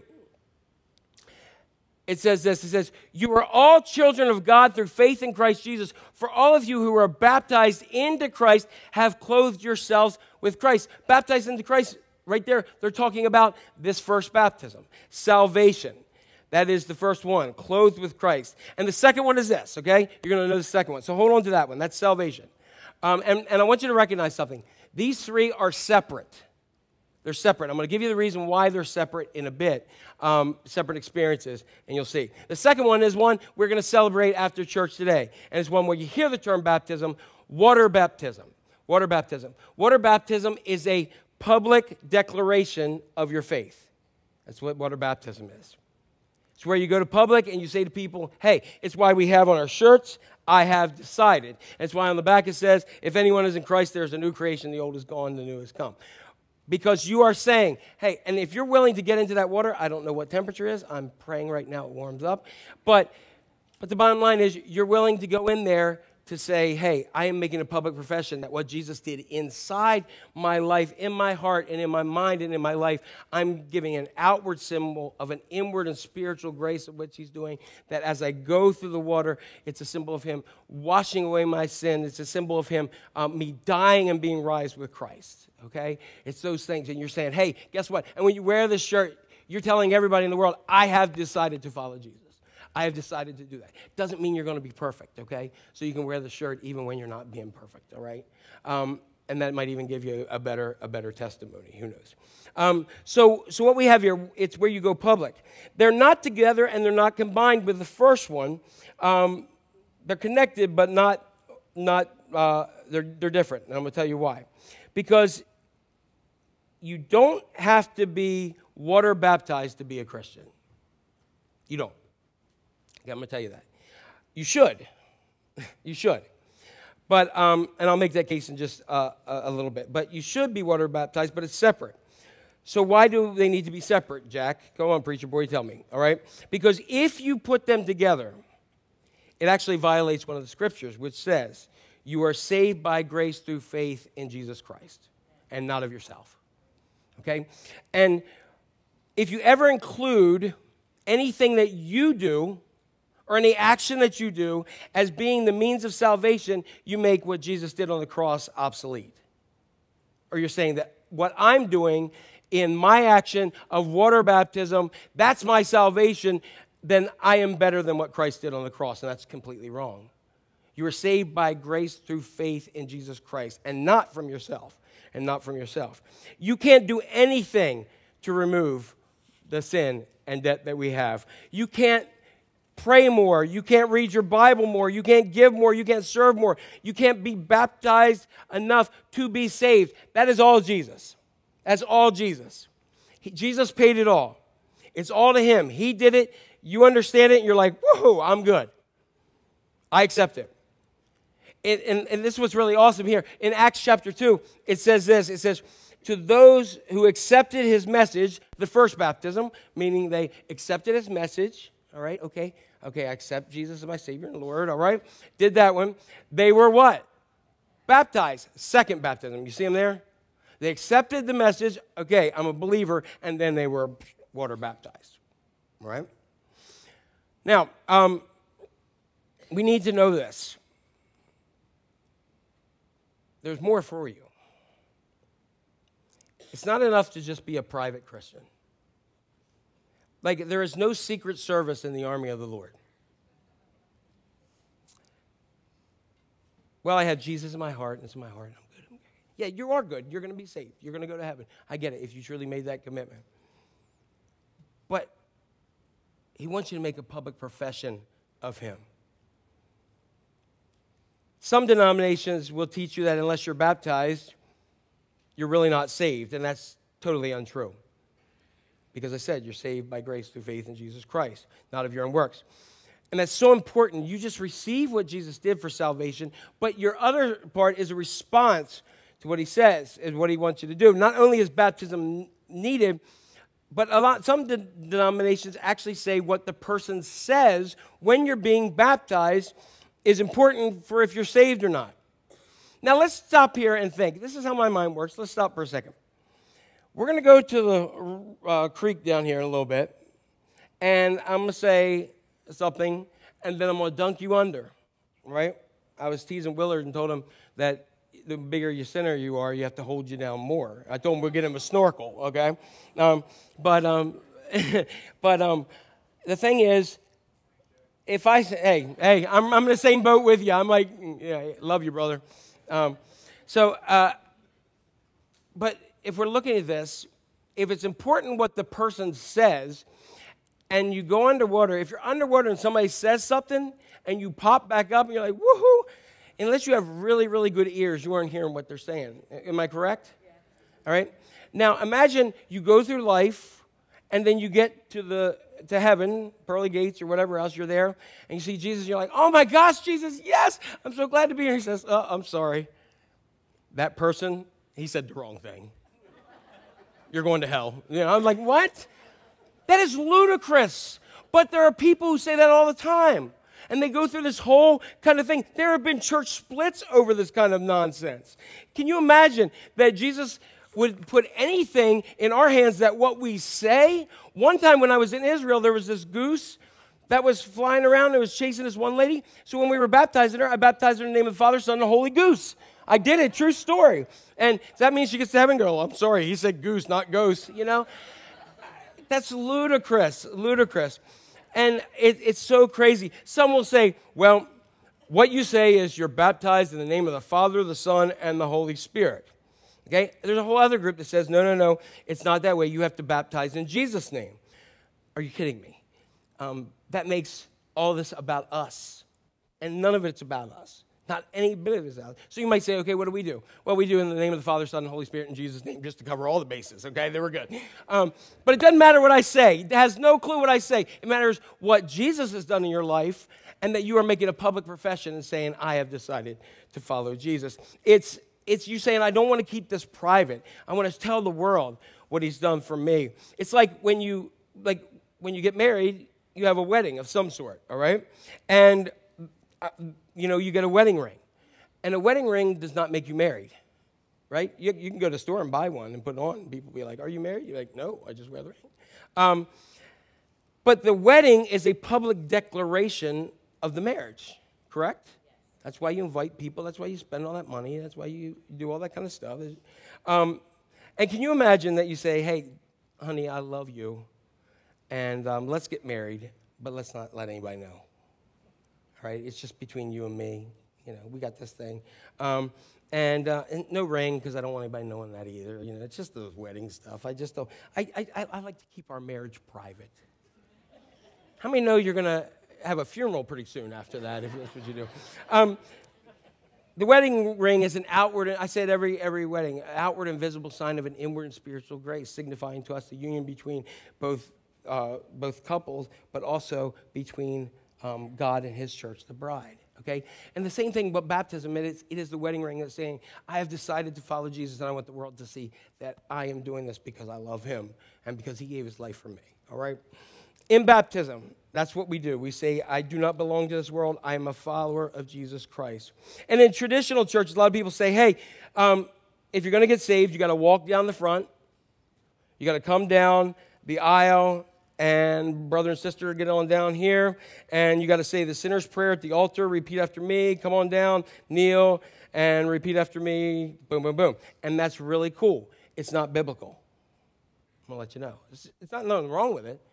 it says this, it says, you are all children of God through faith in Christ Jesus. For all of you who are baptized into Christ have clothed yourselves with Christ. Baptized into Christ, right there, they're talking about this first baptism, salvation. That is the first one, clothed with Christ. And the second one is this, okay? You're going to know the second one. So hold on to that one. That's salvation. And I want you to recognize something. These three are separate. They're separate. I'm going to give you the reason why they're separate in a bit, separate experiences, and you'll see. The second one is one we're going to celebrate after church today, and it's one where you hear the term baptism, water baptism. Water baptism. Water baptism is a public declaration of your faith. That's what water baptism is. It's where you go to public and you say to people, hey, it's why we have on our shirts, I have decided. And it's why on the back it says, if anyone is in Christ, there's a new creation, the old is gone, the new has come. Because you are saying, hey, and if you're willing to get into that water, I don't know what temperature is. I'm praying right now it warms up. But the bottom line is you're willing to go in there to say, hey, I am making a public profession that what Jesus did inside my life, in my heart, and in my mind, and in my life, I'm giving an outward symbol of an inward and spiritual grace of which he's doing, that as I go through the water, it's a symbol of him washing away my sin. It's a symbol of him, me dying and being raised with Christ, okay? It's those things, and you're saying, hey, guess what? And when you wear this shirt, you're telling everybody in the world, I have decided to follow Jesus. I have decided to do that. Doesn't mean you're going to be perfect, okay? So you can wear the shirt even when you're not being perfect, all right? And that might even give you a better testimony. Who knows? So what we have here, it's where you go public. They're not together and they're not combined with the first one. They're connected, but they're different. And I'm going to tell you why. Because you don't have to be water baptized to be a Christian. You don't. I'm going to tell you that. You should. You should. But, and I'll make that case in just a little bit. But you should be water baptized, but it's separate. So why do they need to be separate, Jack? Go on, preacher boy, tell me, all right? Because if you put them together, it actually violates one of the scriptures, which says, you are saved by grace through faith in Jesus Christ, and not of yourself, okay? And if you ever include anything that you do, or any action that you do as being the means of salvation, you make what Jesus did on the cross obsolete. Or you're saying that what I'm doing in my action of water baptism, that's my salvation, then I am better than what Christ did on the cross, and that's completely wrong. You are saved by grace through faith in Jesus Christ, and not from yourself, and not from yourself. You can't do anything to remove the sin and debt that we have. You can't pray more. You can't read your Bible more. You can't give more. You can't serve more. You can't be baptized enough to be saved. That is all Jesus. That's all Jesus. Jesus paid it all. It's all to him. He did it. You understand it, and you're like, woohoo, I'm good. I accept it. And this is what's really awesome here. In Acts chapter 2, it says this. It says, to those who accepted his message, the first baptism, meaning they accepted his message. All right, okay, I accept Jesus as my Savior and Lord, all right? Did that one. They were what? Baptized, second baptism. You see them there? They accepted the message, okay, I'm a believer, and then they were water baptized, right? Now, we need to know this. There's more for you. It's not enough to just be a private Christian. Like, there is no secret service in the army of the Lord. Well, I have Jesus in my heart, and it's in my heart, and I'm good. Yeah, you are good. You're going to be saved. You're going to go to heaven. I get it, if you truly made that commitment. But he wants you to make a public profession of him. Some denominations will teach you that unless you're baptized, you're really not saved, and that's totally untrue. Because I said, you're saved by grace through faith in Jesus Christ, not of your own works. And that's so important. You just receive what Jesus did for salvation, but your other part is a response to what he says, is what he wants you to do. Not only is baptism needed, but some denominations actually say what the person says when you're being baptized is important for if you're saved or not. Now, let's stop here and think. This is how my mind works. Let's stop for a second. We're going to go to the creek down here in a little bit, and I'm going to say something, and then I'm going to dunk you under, right? I was teasing Willard and told him that the bigger you sinner you are, you have to hold you down more. I told him we'll get him a snorkel, okay? But the thing is, if I say, hey, I'm in the same boat with you. I'm like, yeah, love you, brother. But if we're looking at this, if it's important what the person says, and you go underwater, if you're underwater and somebody says something, and you pop back up, and you're like, woohoo, unless you have really, really good ears, you aren't hearing what they're saying. Am I correct? Yeah. All right? Now, imagine you go through life, and then you get to heaven, pearly gates or whatever else, you're there, and you see Jesus, and you're like, oh my gosh, Jesus, yes, I'm so glad to be here. He says, I'm sorry. That person, he said the wrong thing. You're going to hell. You know, I'm like, what? That is ludicrous. But there are people who say that all the time. And they go through this whole kind of thing. There have been church splits over this kind of nonsense. Can you imagine that Jesus would put anything in our hands that what we say? One time when I was in Israel, there was this goose that was flying around and was chasing this one lady. So when we were baptizing her, I baptized her in the name of the Father, Son, and the Holy Goose. I did it, true story. And that means she gets to heaven, girl. I'm sorry, he said goose, not ghost, you know? That's ludicrous. And it's so crazy. Some will say, well, what you say is you're baptized in the name of the Father, the Son, and the Holy Spirit. Okay? There's a whole other group that says, no, it's not that way. You have to baptize in Jesus' name. Are you kidding me? That makes all this about us. And none of it's about us. Not any bit of it is about us. So you might say, okay, what do we do? Well, we do in the name of the Father, Son, and Holy Spirit in Jesus' name, just to cover all the bases, okay? They were good. But it doesn't matter what I say. It has no clue what I say. It matters what Jesus has done in your life and that you are making a public profession and saying, I have decided to follow Jesus. It's you saying, I don't want to keep this private. I want to tell the world what he's done for me. It's like when you get married, you have a wedding of some sort, all right? And you get a wedding ring. And a wedding ring does not make you married, right? You can go to the store and buy one and put it on, and people will be like, are you married? You're like, no, I just wear the ring. But the wedding is a public declaration of the marriage, correct? Yes. That's why you invite people. That's why you spend all that money. That's why you do all that kind of stuff. And can you imagine that you say, hey, honey, I love you, and let's get married, but let's not let anybody know. Right? It's just between you and me. We got this thing. And no ring, because I don't want anybody knowing that either. It's just those wedding stuff. I just don't. I like to keep our marriage private. How many know you're going to have a funeral pretty soon after that, if that's what you do? The wedding ring is an outward, I say it every wedding, outward and visible sign of an inward and spiritual grace, signifying to us the union between both couples, but also between God and his church, the bride, okay? And the same thing about baptism, it is the wedding ring that's saying, I have decided to follow Jesus, and I want the world to see that I am doing this because I love him and because he gave his life for me, all right? In baptism, that's what we do. We say, I do not belong to this world. I am a follower of Jesus Christ. And in traditional churches, a lot of people say, hey, if you're going to get saved, you got to walk down the front. You got to come down the aisle, and brother and sister, get on down here, and you got to say the sinner's prayer at the altar, repeat after me, come on down, kneel, and repeat after me, boom, boom, boom. And that's really cool. It's not biblical. I'm going to let you know. It's not nothing wrong with it.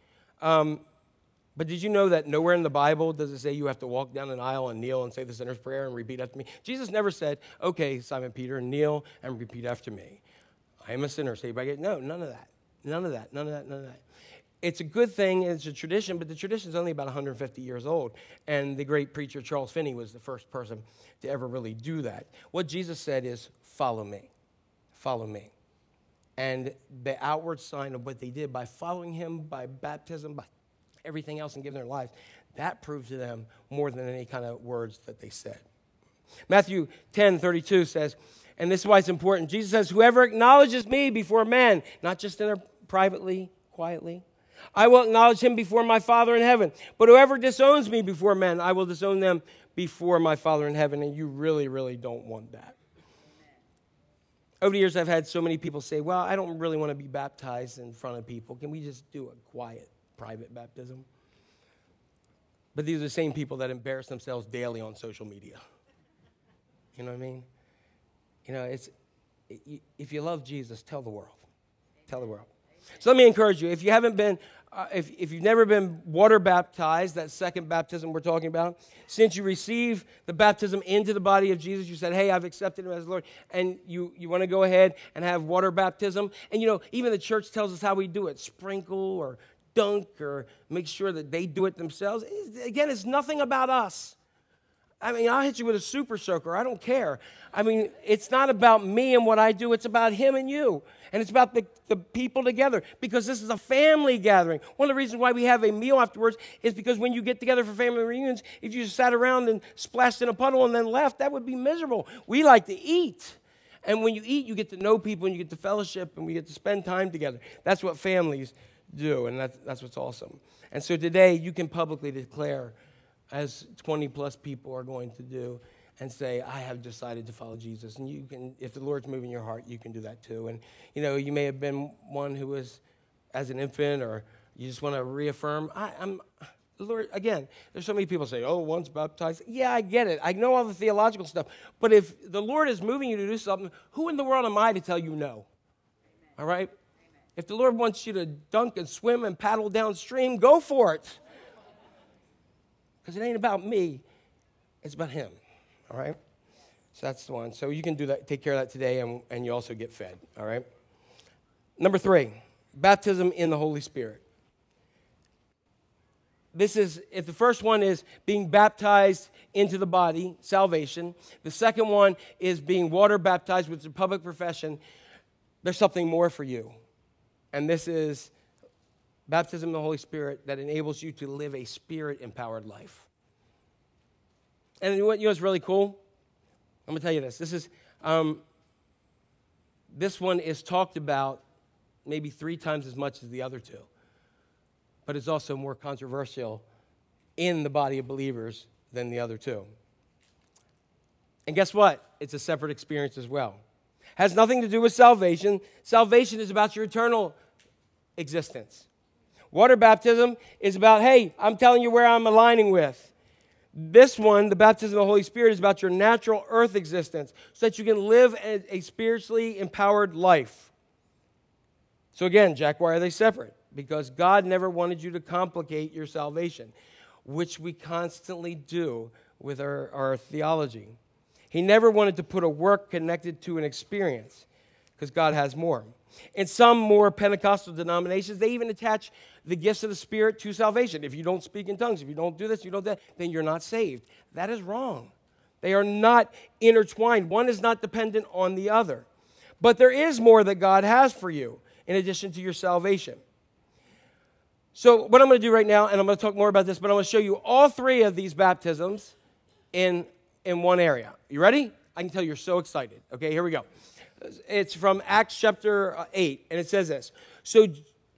But did you know that nowhere in the Bible does it say you have to walk down an aisle and kneel and say the sinner's prayer and repeat after me? Jesus never said, okay, Simon Peter, kneel and repeat after me. I am a sinner, saved by grace. No, none of that. None of that, none of that, none of that. It's a good thing, it's a tradition, but the tradition is only about 150 years old. And the great preacher Charles Finney was the first person to ever really do that. What Jesus said is, follow me, follow me. And the outward sign of what they did by following him, by baptism, by everything else and giving their lives, that proved to them more than any kind of words that they said. Matthew 10:32 says, and this is why it's important, Jesus says, whoever acknowledges me before men, not just privately, quietly, I will acknowledge him before my Father in heaven. But whoever disowns me before men, I will disown them before my Father in heaven. And you really, really don't want that. Over the years, I've had so many people say, well, I don't really want to be baptized in front of people. Can we just do a quiet, private baptism? But these are the same people that embarrass themselves daily on social media. You know what I mean? You know, if you love Jesus, tell the world. Tell the world. So let me encourage you. If you haven't been, if you've never been water baptized, that second baptism we're talking about, since you received the baptism into the body of Jesus, you said, hey, I've accepted him as Lord, and you want to go ahead and have water baptism. And, you know, even the church tells us how we do it, sprinkle or dunk or make sure that they do it themselves. Again, it's nothing about us. I mean, I'll hit you with a super soaker. I don't care. I mean, it's not about me and what I do. It's about him and you. And it's about the people together because this is a family gathering. One of the reasons why we have a meal afterwards is because when you get together for family reunions, if you just sat around and splashed in a puddle and then left, that would be miserable. We like to eat. And when you eat, you get to know people and you get to fellowship and we get to spend time together. That's what families do, and that's what's awesome. And so today, you can publicly declare, as 20-plus people are going to do, and say, I have decided to follow Jesus. And you can, if the Lord's moving your heart, you can do that too. And, you know, you may have been one who was as an infant, or you just want to reaffirm. The Lord, again, there's so many people say, oh, one's baptized. Yeah, I get it. I know all the theological stuff. But if the Lord is moving you to do something, who in the world am I to tell you no? Amen. All right? Amen. If the Lord wants you to dunk and swim and paddle downstream, go for it. Because it ain't about me. It's about him. All right? So that's the one. So you can do that, take care of that today, and you also get fed. All right? Number 3, baptism in the Holy Spirit. If the first one is being baptized into the body, salvation. The second one is being water baptized, which is a public profession. There's something more for you. And this is baptism in the Holy Spirit that enables you to live a Spirit-empowered life. And you know what's really cool? I'm going to tell you this. This one is talked about maybe 3 times as much as the other 2. But it's also more controversial in the body of believers than the other 2. And guess what? It's a separate experience as well. Has nothing to do with salvation. Salvation is about your eternal existence. Water baptism is about, hey, I'm telling you where I'm aligning with. This one, the baptism of the Holy Spirit, is about your natural earth existence so that you can live a spiritually empowered life. So again, Jack, why are they separate? Because God never wanted you to complicate your salvation, which we constantly do with our theology. He never wanted to put a work connected to an experience because God has more. In some more Pentecostal denominations, they even attach the gifts of the Spirit to salvation. If you don't speak in tongues, if you don't do this, you don't do that, then you're not saved. That is wrong. They are not intertwined. One is not dependent on the other. But there is more that God has for you in addition to your salvation. So what I'm going to do right now, and I'm going to talk more about this, but I'm going to show you all 3 of these baptisms in one area. You ready? I can tell you're so excited. Okay, here we go. It's from Acts chapter 8, and it says this. So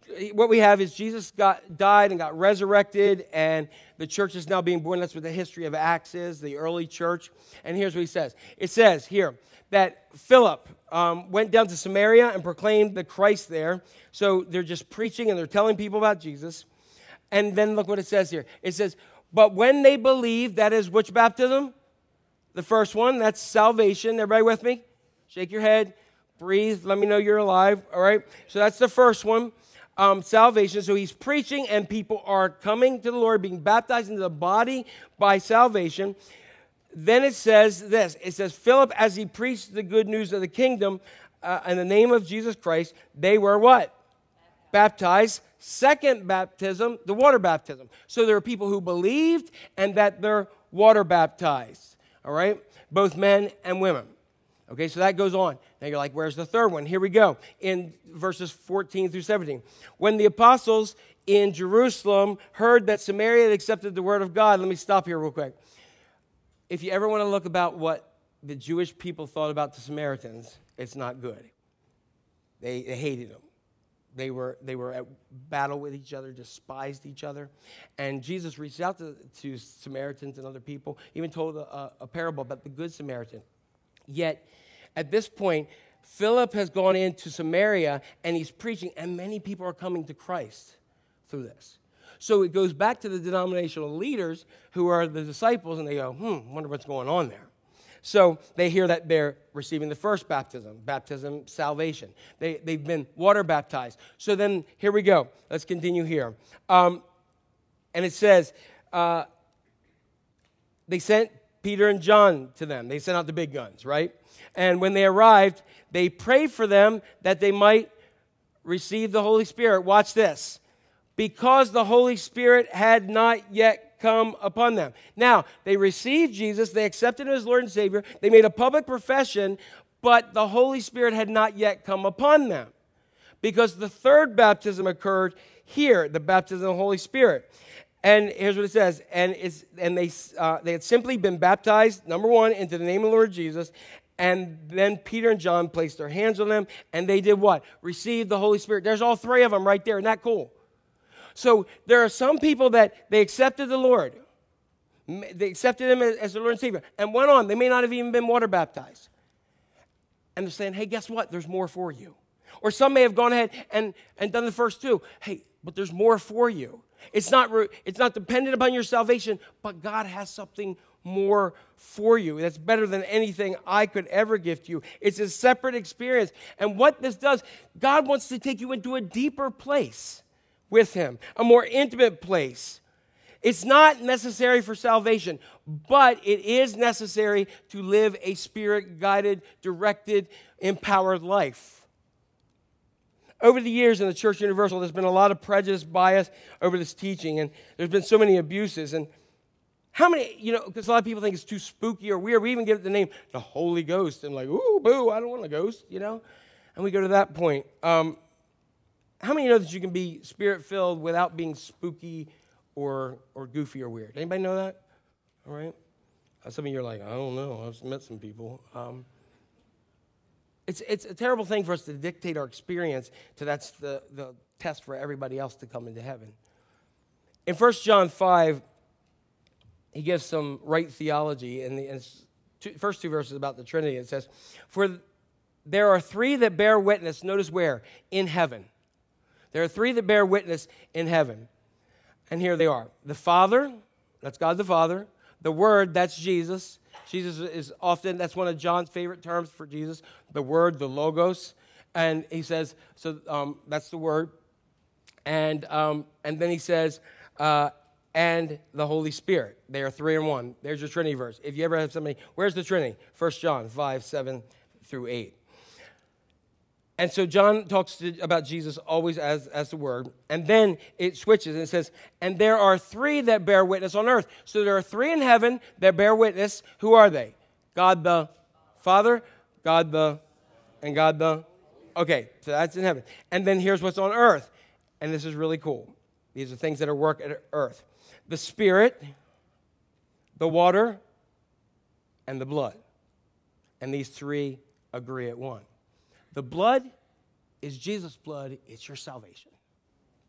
what we have is Jesus died and got resurrected, and the church is now being born. That's what the history of Acts is, the early church. And here's what he says. It says here that Philip went down to Samaria and proclaimed the Christ there. So they're just preaching and they're telling people about Jesus. And then look what it says here. It says, but when they believed, that is which baptism? The first one, that's salvation. Everybody with me? Shake your head, breathe, let me know you're alive, all right? So that's the first one, salvation. So he's preaching and people are coming to the Lord, being baptized into the body by salvation. Then it says this, it says, Philip, as he preached the good news of the kingdom in the name of Jesus Christ, they were what? Baptized. Second baptism, the water baptism. So there are people who believed and that they're water baptized, all right? Both men and women. Okay, so that goes on. Now you're like, where's the third one? Here we go, in verses 14 through 17. When the apostles in Jerusalem heard that Samaria had accepted the word of God, let me stop here real quick. If you ever want to look about what the Jewish people thought about the Samaritans, it's not good. They hated them. They were at battle with each other, despised each other. And Jesus reached out to Samaritans and other people, even told a parable about the Good Samaritan. Yet, at this point, Philip has gone into Samaria, and he's preaching, and many people are coming to Christ through this. So it goes back to the denominational leaders who are the disciples, and they go, wonder what's going on there. So they hear that they're receiving the first baptism, salvation. They've been water baptized. So then, here we go. Let's continue here. And it says, they sent Peter and John to them. They sent out the big guns, right? And when they arrived, they prayed for them that they might receive the Holy Spirit. Watch this. Because the Holy Spirit had not yet come upon them. Now, they received Jesus. They accepted him as Lord and Savior. They made a public profession, but the Holy Spirit had not yet come upon them. Because the third baptism occurred here, the baptism of the Holy Spirit. And here's what it says. They had simply been baptized, number one, into the name of the Lord Jesus. And then Peter and John placed their hands on them. And they did what? Received the Holy Spirit. There's all three of them right there. Isn't that cool? So there are some people that they accepted the Lord. They accepted him as their Lord and Savior. And went on. They may not have even been water baptized. And they're saying, hey, guess what? There's more for you. Or some may have gone ahead and done the first two. Hey, but there's more for you. It's not dependent upon your salvation, but God has something more for you. That's better than anything I could ever give to you. It's a separate experience. And what this does, God wants to take you into a deeper place with him, a more intimate place. It's not necessary for salvation, but it is necessary to live a spirit-guided, directed, empowered life. Over the years in the Church Universal, there's been a lot of prejudice, bias over this teaching, and there's been so many abuses. And how many, because a lot of people think it's too spooky or weird. We even give it the name, the Holy Ghost, and like, ooh, boo, I don't want a ghost, And we go to that point. How many know that you can be spirit-filled without being spooky or goofy or weird? Anybody know that? All right. Some of you are like, I don't know. I've met some people. It's a terrible thing for us to dictate our experience to that's the test for everybody else to come into heaven. In 1 John 5, he gives some right theology. And the first two verses about the Trinity, it says, for there are three that bear witness, notice where? In heaven. There are three that bear witness in heaven. And here they are. The Father, that's God the Father. The Word, that's Jesus. Jesus is often, that's one of John's favorite terms for Jesus, the Word, the Logos. And he says, so that's the Word. And then he says, and the Holy Spirit. They are three in one. There's your Trinity verse. If you ever have somebody, where's the Trinity? 1 John 5, 7 through 8. And so John talks about Jesus always as the Word. And then it switches and it says, and there are three that bear witness on earth. So there are three in heaven that bear witness. Who are they? God the Father, and God the... Okay, so that's in heaven. And then here's what's on earth. And this is really cool. These are things that are work at earth. The Spirit, the water, and the blood. And these three agree at one. The blood is Jesus' blood. It's your salvation.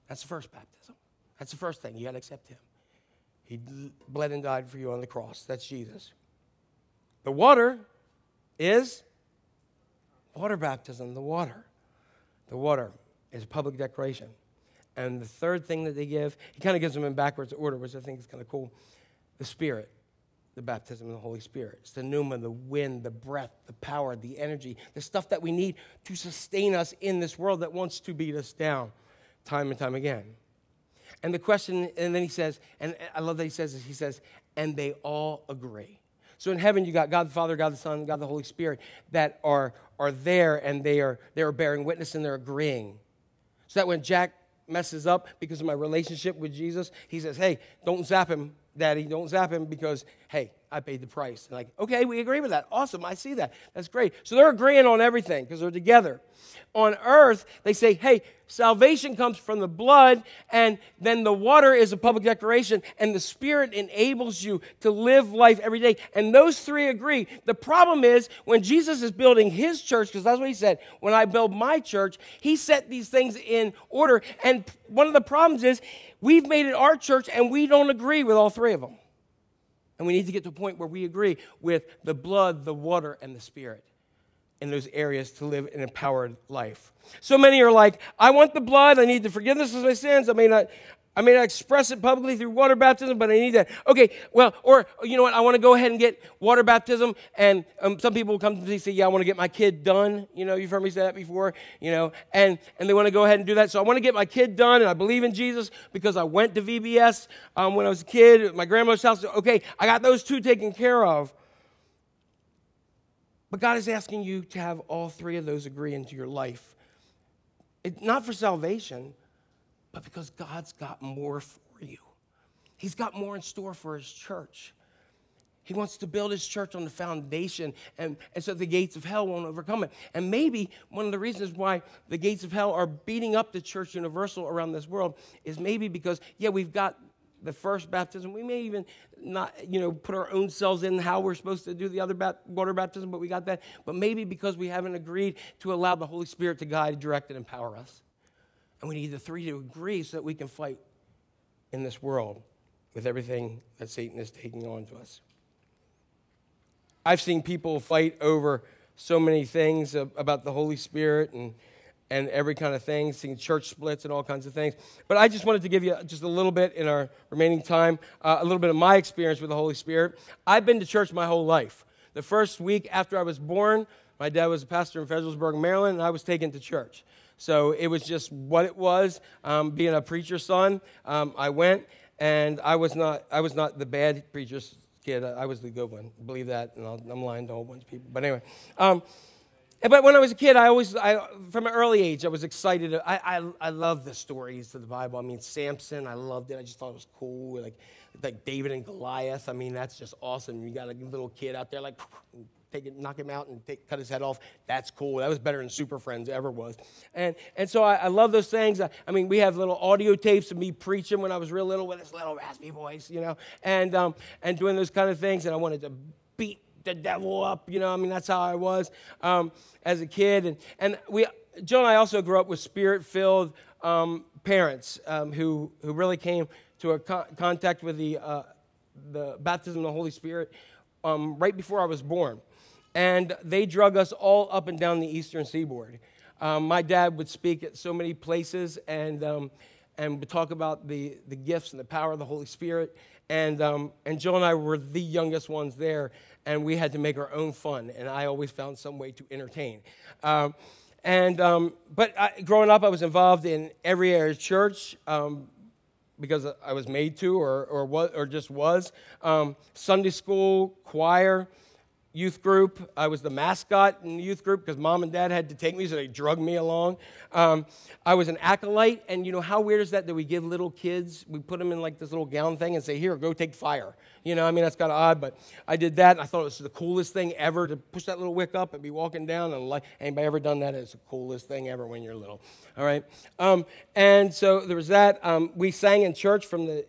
That's the first baptism. That's the first thing. You got to accept him. He bled and died for you on the cross. That's Jesus. The water is water baptism, the water. The water is a public declaration. And the third thing that they give, he kind of gives them in backwards order, which I think is kind of cool. The Spirit, the baptism of the Holy Spirit. It's the pneuma, the wind, the breath, the power, the energy, the stuff that we need to sustain us in this world that wants to beat us down time and time again. And the question, and then he says, and I love that he says, and they all agree. So in heaven, you got God the Father, God the Son, God the Holy Spirit that are there, and they are bearing witness, and they're agreeing. So that when Jack messes up because of my relationship with Jesus, he says, hey, don't zap him, Daddy, don't zap him because, hey, I paid the price. And like, okay, we agree with that. Awesome, I see that. That's great. So they're agreeing on everything because they're together. On earth, they say, hey, salvation comes from the blood, and then the water is a public declaration, and the Spirit enables you to live life every day. And those three agree. The problem is when Jesus is building his church, because that's what he said, when I build my church, he set these things in order. And one of the problems is we've made it our church, and we don't agree with all three of them. And we need to get to a point where we agree with the blood, the water, and the Spirit in those areas to live an empowered life. So many are like, I want the blood, I need the forgiveness of my sins, I may not express it publicly through water baptism, but I need that. Okay, well, or you know what, I want to go ahead and get water baptism, and some people will come to me and say, yeah, I want to get my kid done. You know, you've heard me say that before, you know, and they want to go ahead and do that. So I want to get my kid done, and I believe in Jesus because I went to VBS when I was a kid at my grandmother's house. Okay, I got those two taken care of. But God is asking you to have all three of those agree into your life. Not for salvation, but because God's got more for you. He's got more in store for his church. He wants to build his church on the foundation, and so the gates of hell won't overcome it. And maybe one of the reasons why the gates of hell are beating up the church universal around this world is maybe because, yeah, we've got the first baptism. We may even not, put our own selves in how we're supposed to do the other water baptism, but we got that. But maybe because we haven't agreed to allow the Holy Spirit to guide, direct, and empower us. And we need the three to agree so that we can fight in this world with everything that Satan is taking on to us. I've seen people fight over so many things about the Holy Spirit and every kind of thing, seeing church splits and all kinds of things. But I just wanted to give you just a little bit in our remaining time, a little bit of my experience with the Holy Spirit. I've been to church my whole life. The first week after I was born, my dad was a pastor in Fredericksburg, Maryland, and I was taken to church. So it was just what it was, being a preacher's son. I went, and I was not the bad preacher's kid. I was the good one. Believe that, and I'm lying to a whole bunch of people. But anyway, but when I was a kid, from an early age, I was excited. I love the stories of the Bible. I mean, Samson, I loved it. I just thought it was cool. Like David and Goliath. I mean, that's just awesome. You got a little kid out there, like, knock him out and cut his head off. That's cool. That was better than Super Friends ever was. And so I love those things. I mean, we have little audio tapes of me preaching when I was real little with this little raspy voice, and doing those kind of things. And I wanted to beat the devil up, I mean, that's how I was as a kid. And Joe and I also grew up with Spirit-filled parents who really came to a contact with the baptism of the Holy Spirit right before I was born. And they drug us all up and down the eastern seaboard. My dad would speak at so many places and would talk about the gifts and the power of the Holy Spirit. And Joe and I were the youngest ones there, and we had to make our own fun, and I always found some way to entertain. But growing up, I was involved in every area of church because I was made to or just was. Sunday school, choir, youth group. I was the mascot in the youth group because mom and dad had to take me, so they drugged me along. I was an acolyte, and how weird is that we give little kids, we put them in like this little gown thing and say, here, go take fire. I mean, that's kind of odd, but I did that, and I thought it was the coolest thing ever to push that little wick up and be walking down, and anybody ever done that? It's the coolest thing ever when you're little, all right? And so there was that. We sang in church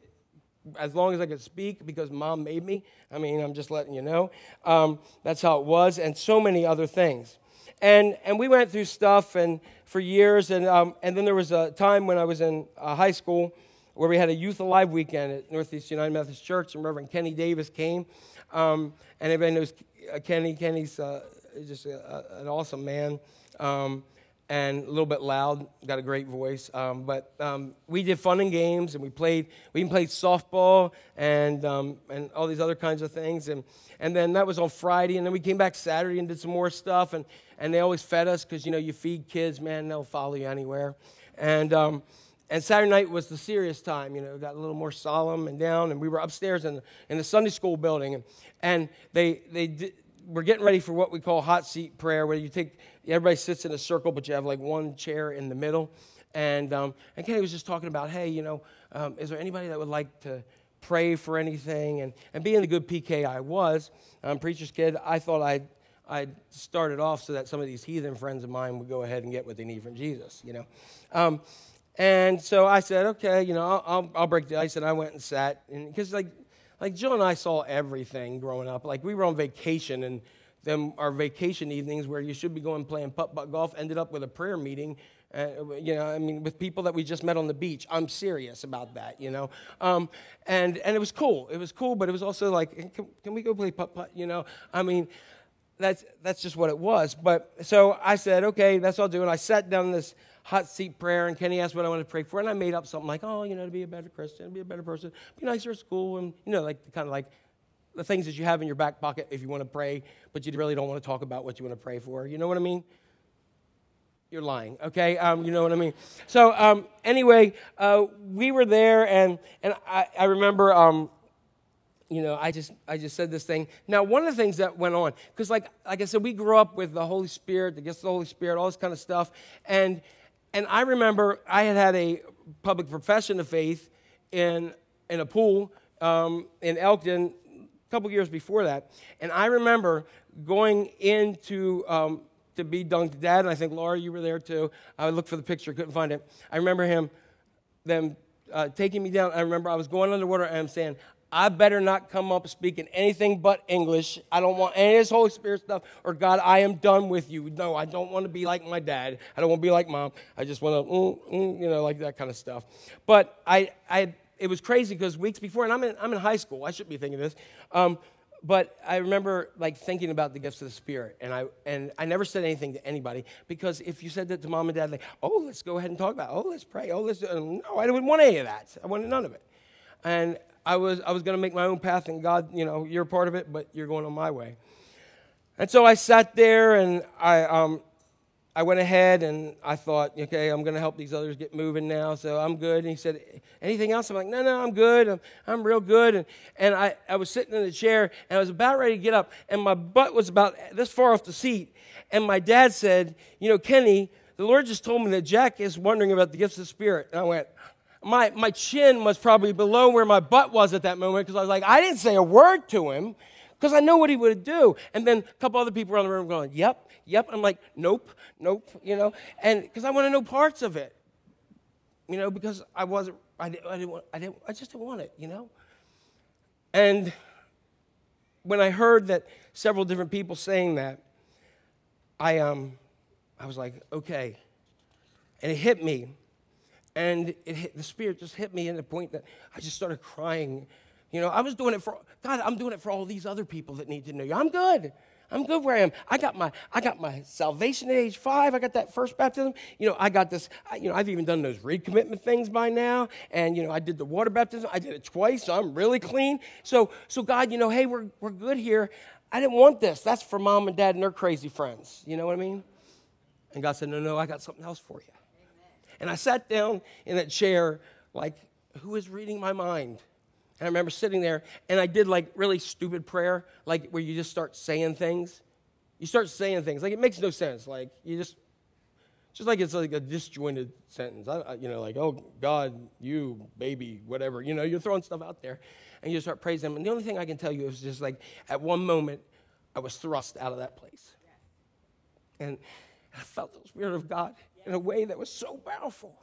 as long as I could speak because mom made me. I mean, I'm just letting you know. That's how it was, and so many other things. And we went through stuff and for years. And then there was a time when I was in high school where we had a Youth Alive weekend at Northeast United Methodist Church, and Reverend Kenny Davis came. And everybody knows Kenny. Kenny's just an awesome man. And a little bit loud, got a great voice. But we did fun and games, and we even played softball and all these other kinds of things. And then that was on Friday, and then we came back Saturday and did some more stuff. And they always fed us because, you feed kids, man, they'll follow you anywhere. And Saturday night was the serious time, it got a little more solemn and down, and we were upstairs in the Sunday school building, and we're getting ready for what we call hot seat prayer, where everybody sits in a circle, but you have like one chair in the middle, and Kenny was just talking about, hey, is there anybody that would like to pray for anything? And being the good PK I was, preacher's kid, I thought I'd start it off so that some of these heathen friends of mine would go ahead and get what they need from Jesus, And so I said, okay, I'll break the ice, and I went and sat, and because like Jill and I saw everything growing up. Like we were on vacation, and then our vacation evenings where you should be going playing putt-putt golf ended up with a prayer meeting, with people that we just met on the beach. I'm serious about that, and it was cool. It was cool, but it was also like, can we go play putt-putt, That's just what it was. But so I said, okay, that's what I'll do. And I sat down in this hot seat prayer, and Kenny asked what I wanted to pray for, and I made up something like, to be a better Christian, be a better person, be nicer at school, and, kind of like the things that you have in your back pocket if you want to pray, but you really don't want to talk about what you want to pray for. You know what I mean? You're lying, okay? You know what I mean? So anyway, we were there, and I remember... I just said this thing. Now, one of the things that went on, because like I said, we grew up with the Holy Spirit, the gifts of the Holy Spirit, all this kind of stuff. And I remember I had a public profession of faith in a pool in Elkton a couple years before that. And I remember going into to be dunked. Dad, and I think Laura, you were there too. I looked for the picture, couldn't find it. I remember them taking me down. I remember I was going underwater, and I'm saying, I better not come up speaking anything but English. I don't want any of this Holy Spirit stuff. Or, God, I am done with you. No, I don't want to be like my dad. I don't want to be like Mom. I just want to, like that kind of stuff. But it was crazy because weeks before, and I'm in high school. I shouldn't be thinking this. But I remember thinking about the gifts of the Spirit, and I never said anything to anybody, because if you said that to Mom and Dad, let's go ahead and talk about it. Let's pray. Let's do it. No, I didn't want any of that. I wanted none of it. And I was going to make my own path, and God, you're a part of it, but you're going on my way. And so I sat there, and I went ahead, and I thought, okay, I'm going to help these others get moving now, so I'm good. And he said, anything else? I'm like, no, I'm good. I'm real good. And I was sitting in the chair, and I was about ready to get up, and my butt was about this far off the seat. And my dad said, Kenny, the Lord just told me that Jack is wondering about the gifts of the Spirit. And I went, my chin was probably below where my butt was at that moment, because I was like, I didn't say a word to him because I know what he would do. And then a couple other people around the room going, yep. I'm like, nope, and because I want to know parts of it, because I just didn't want it, And when I heard that several different people saying that, I was like, okay, and it hit me. And the Spirit just hit me in the point that I just started crying. I was doing it for God. I'm doing it for all these other people that need to know you. I'm good where I am. I got my salvation at age 5. I got that first baptism. I got this. I've even done those recommitment things by now. And I did the water baptism. I did it twice, so I'm really clean. So God, hey, we're good here. I didn't want this. That's for Mom and Dad and their crazy friends. You know what I mean? And God said, no, I got something else for you. And I sat down in that chair like, who is reading my mind? And I remember sitting there, and I did really stupid prayer, where you just start saying things. You start saying things. It makes no sense. You just like it's like a disjointed sentence. Oh, God, you, baby, whatever. You're throwing stuff out there, and you start praising him. And the only thing I can tell you is just at one moment, I was thrust out of that place. And I felt the Spirit of God in a way that was so powerful.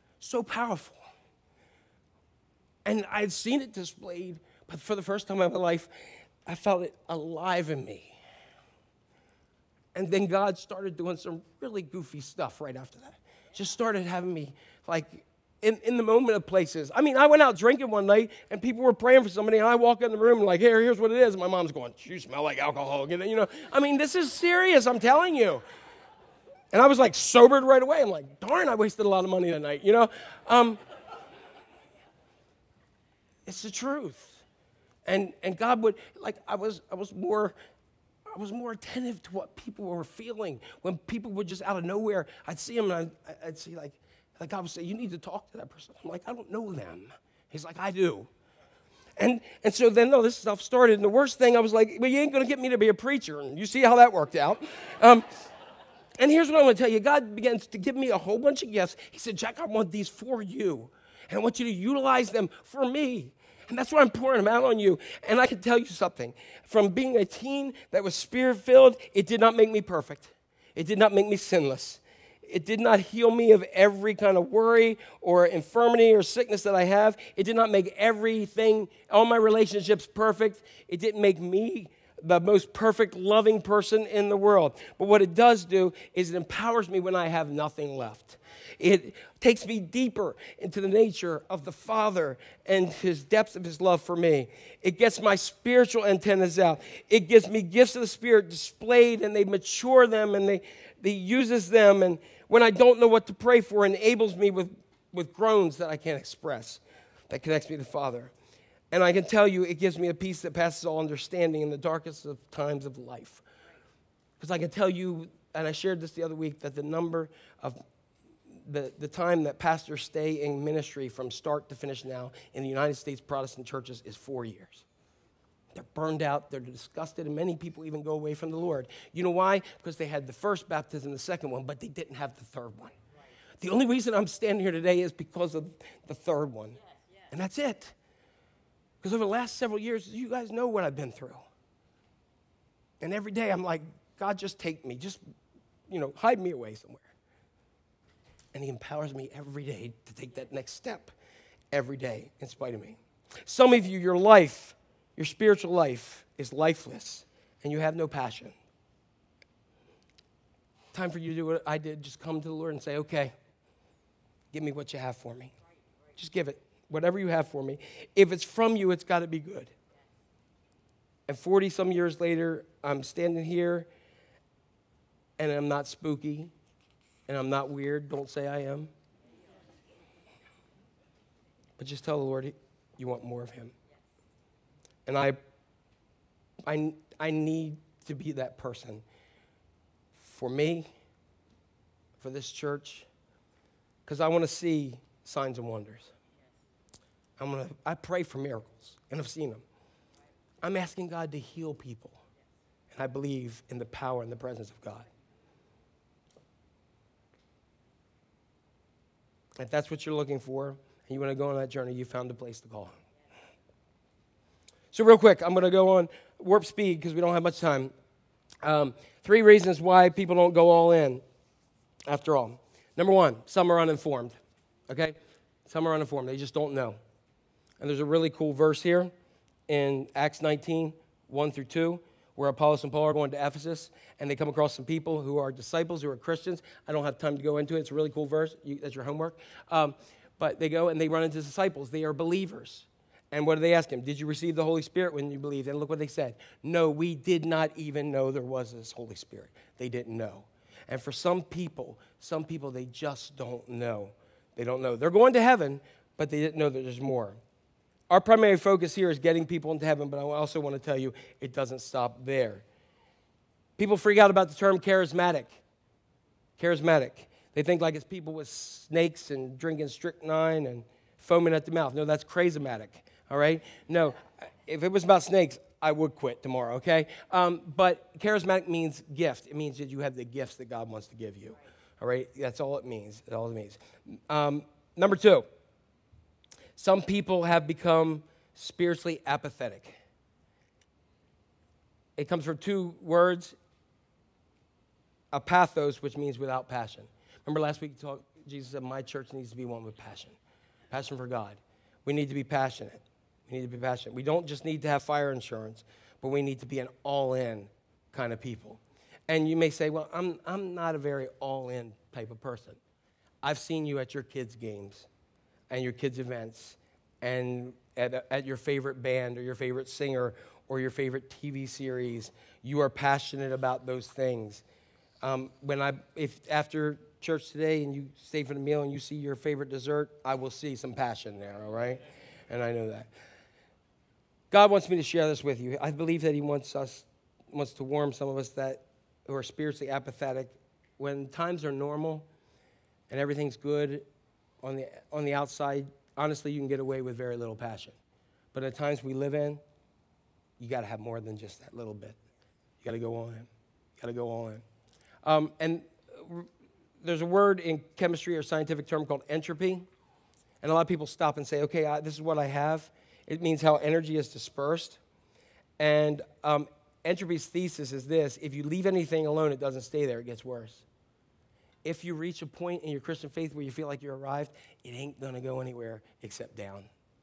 And I had seen it displayed, but for the first time in my life, I felt it alive in me. And then God started doing some really goofy stuff right after that. Just started having me, like, in the moment of places. I mean, I went out drinking one night, and people were praying for somebody, and I walk in the room and like, here's what it is. And my mom's going, you smell like alcohol. You know, I mean, this is serious, I'm telling you. And I was like sobered right away. I'm like, darn, I wasted a lot of money that night, you know. It's the truth. And God would, like, I was more attentive to what people were feeling. When people would just out of nowhere, I'd see them and I'd see like God would say, you need to talk to that person. I'm like, I don't know them. He's like, I do. And so then, this stuff started. And the worst thing, I was like, well, you ain't going to get me to be a preacher. And you see how that worked out. And here's what I want to tell you. God begins to give me a whole bunch of gifts. He said, Jack, I want these for you. And I want you to utilize them for me. And that's why I'm pouring them out on you. And I can tell you something. From being a teen that was spirit-filled, it did not make me perfect. It did not make me sinless. It did not heal me of every kind of worry or infirmity or sickness that I have. It did not make everything, all my relationships perfect. It didn't make me the most perfect, loving person in the world. But what it does do is it empowers me when I have nothing left. It takes me deeper into the nature of the Father and his depths of his love for me. It gets my spiritual antennas out. It gives me gifts of the Spirit displayed, and they mature them, and they uses them. And when I don't know what to pray for, enables me with groans that I can't express, that connects me to the Father. And I can tell you, it gives me a peace that passes all understanding in the darkest of times of life. Because I can tell you, and I shared this the other week, that the number of the time that pastors stay in ministry from start to finish now in the United States Protestant churches is 4 years. They're burned out, they're disgusted, and many people even go away from the Lord. You know why? Because they had the first baptism, the second one, but they didn't have the third one. The only reason I'm standing here today is because of the third one. And that's it. Because over the last several years, you guys know what I've been through. And every day I'm like, God, just take me. Just, hide me away somewhere. And he empowers me every day to take that next step every day in spite of me. Some of you, your life, your spiritual life is lifeless and you have no passion. Time for you to do what I did. Just come to the Lord and say, okay, give me what you have for me. Just give it. Whatever you have for me. If it's from you, it's got to be good. And 40-some years later, I'm standing here, and I'm not spooky, and I'm not weird. Don't say I am. But just tell the Lord you want more of him. And I need to be that person for me, for this church, because I want to see signs and wonders. I pray for miracles, and I've seen them. I'm asking God to heal people, and I believe in the power and the presence of God. If that's what you're looking for, and you want to go on that journey, you found a place to call home. So real quick, I'm going to go on warp speed because we don't have much time. 3 reasons why people don't go all in after all. Number 1, some are uninformed, okay? Some are uninformed. They just don't know. And there's a really cool verse here in Acts 19, 1-2, where Apollos and Paul are going to Ephesus, and they come across some people who are disciples, who are Christians. I don't have time to go into it. It's a really cool verse. That's your homework. But they go and they run into disciples. They are believers. And what do they ask him? Did you receive the Holy Spirit when you believed? And look what they said. No, we did not even know there was this Holy Spirit. They didn't know. And for some people, they just don't know. They don't know. They're going to heaven, but they didn't know that there's more. Our primary focus here is getting people into heaven, but I also want to tell you it doesn't stop there. People freak out about the term charismatic. Charismatic. They think like it's people with snakes and drinking strychnine and foaming at the mouth. No, that's crazomatic, all right? No, if it was about snakes, I would quit tomorrow, okay? But charismatic means gift. It means that you have the gifts that God wants to give you, all right? That's all it means. That's all it means. Number 2. Some people have become spiritually apathetic. It comes from 2 words, apathos, which means without passion. Remember last week Jesus said, my church needs to be one with passion. Passion for God. We need to be passionate. We don't just need to have fire insurance, but we need to be an all-in kind of people. And you may say, well, I'm not a very all-in type of person. I've seen you at your kids' games and your kids' events and at your favorite band or your favorite singer or your favorite TV series. You are passionate about those things. If after church today and you stay for the meal and you see your favorite dessert, I will see some passion there, all right? And I know that. God wants me to share this with you. I believe that he wants to warm some of us who are spiritually apathetic. When times are normal and everything's good on the outside, honestly, you can get away with very little passion. But at times we live in, you got to have more than just that little bit. You got to go all in. You got to go all in. And there's a word in chemistry or scientific term called entropy. And a lot of people stop and say, okay, this is what I have. It means how energy is dispersed. And entropy's thesis is this: if you leave anything alone, it doesn't stay there, it gets worse. If you reach a point in your Christian faith where you feel like you're arrived, it ain't going to go anywhere except down.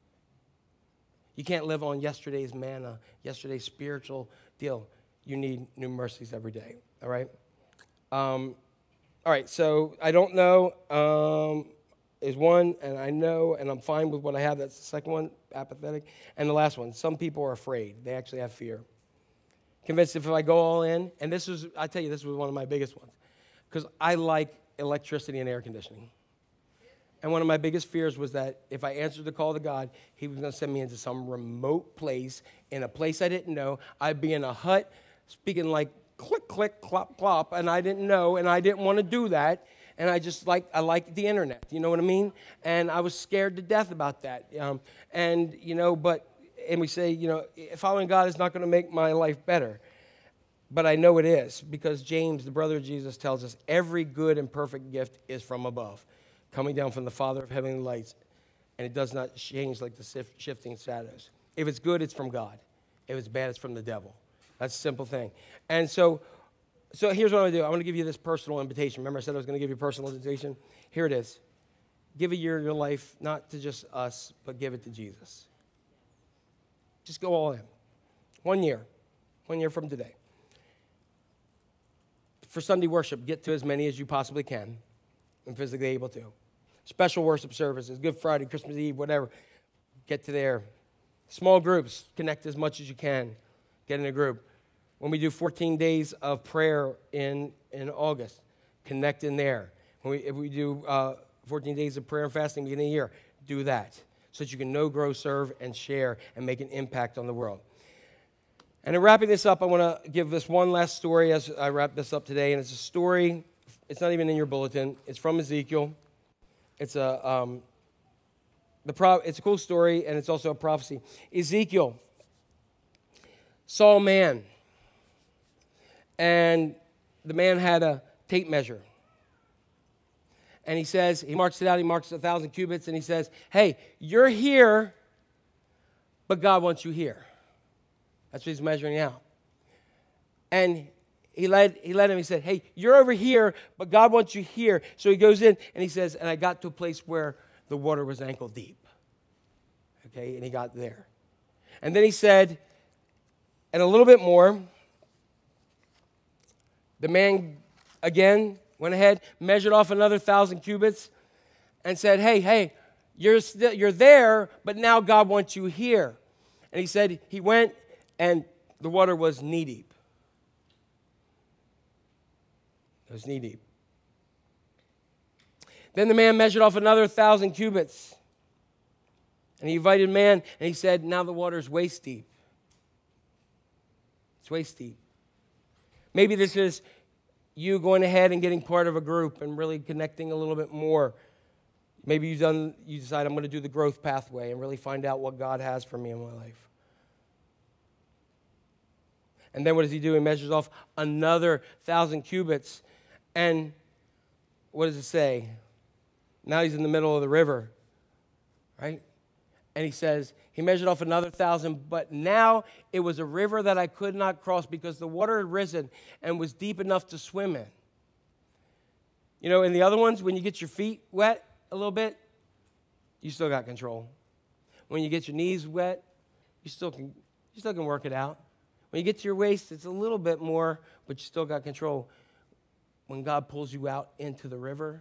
You can't live on yesterday's manna, yesterday's spiritual deal. You need new mercies every day, all right? All right, so I don't know is one, and I know, and I'm fine with what I have. That's the second one, apathetic. And the last one, some people are afraid. They actually have fear. Convinced if I go all in, and this was one of my biggest ones, because I like electricity and air conditioning. And one of my biggest fears was that if I answered the call to God, he was going to send me into some remote place, in a place I didn't know. I'd be in a hut speaking like click, click, clop, clop, and I didn't know, and I didn't want to do that. And I liked the internet, you know what I mean? And I was scared to death about that. And we say, following God is not going to make my life better. But I know it is, because James, the brother of Jesus, tells us every good and perfect gift is from above, coming down from the Father of heavenly lights, and it does not change like the shifting shadows. If it's good, it's from God. If it's bad, it's from the devil. That's a simple thing. And so here's what I'm going to do. I'm going to give you this personal invitation. Remember I said I was going to give you a personal invitation? Here it is. Give a year of your life, not to just us, but give it to Jesus. Just go all in. 1 year. 1 year from today. For Sunday worship, get to as many as you possibly can and physically able to. Special worship services, Good Friday, Christmas Eve, whatever. Get to there. Small groups, connect as much as you can. Get in a group. When we do 14 days of prayer in August, connect in there. If we do 14 days of prayer and fasting beginning of the year, do that so that you can know, grow, serve, and share and make an impact on the world. And in wrapping this up, I want to give this one last story as I wrap this up today. And it's a story, it's not even in your bulletin. It's from Ezekiel. It's a cool story, and it's also a prophecy. Ezekiel saw a man, and the man had a tape measure. And he says, he marks it out, he marks 1,000 cubits, and he says, hey, you're here, but God wants you here. That's what he's measuring out. And he led him, he said, hey, you're over here, but God wants you here. So he goes in, and he says, and I got to a place where the water was ankle deep. Okay, and he got there. And then he said, and a little bit more, the man again went ahead, measured off another 1,000 cubits, and said, hey, you're there, but now God wants you here. And he said he went, and the water was knee-deep. It was knee-deep. Then the man measured off another 1,000 cubits. And he invited man, and he said, now the water is waist-deep. It's waist-deep. Maybe this is you going ahead and getting part of a group and really connecting a little bit more. Maybe you decide I'm going to do the growth pathway and really find out what God has for me in my life. And then what does he do? He measures off another 1,000 cubits. And what does it say? Now he's in the middle of the river, right? And he says, he measured off another 1,000, but now it was a river that I could not cross because the water had risen and was deep enough to swim in. You know, in the other ones, when you get your feet wet a little bit, you still got control. When you get your knees wet, you still can work it out. When you get to your waist, it's a little bit more, but you still got control. When God pulls you out into the river,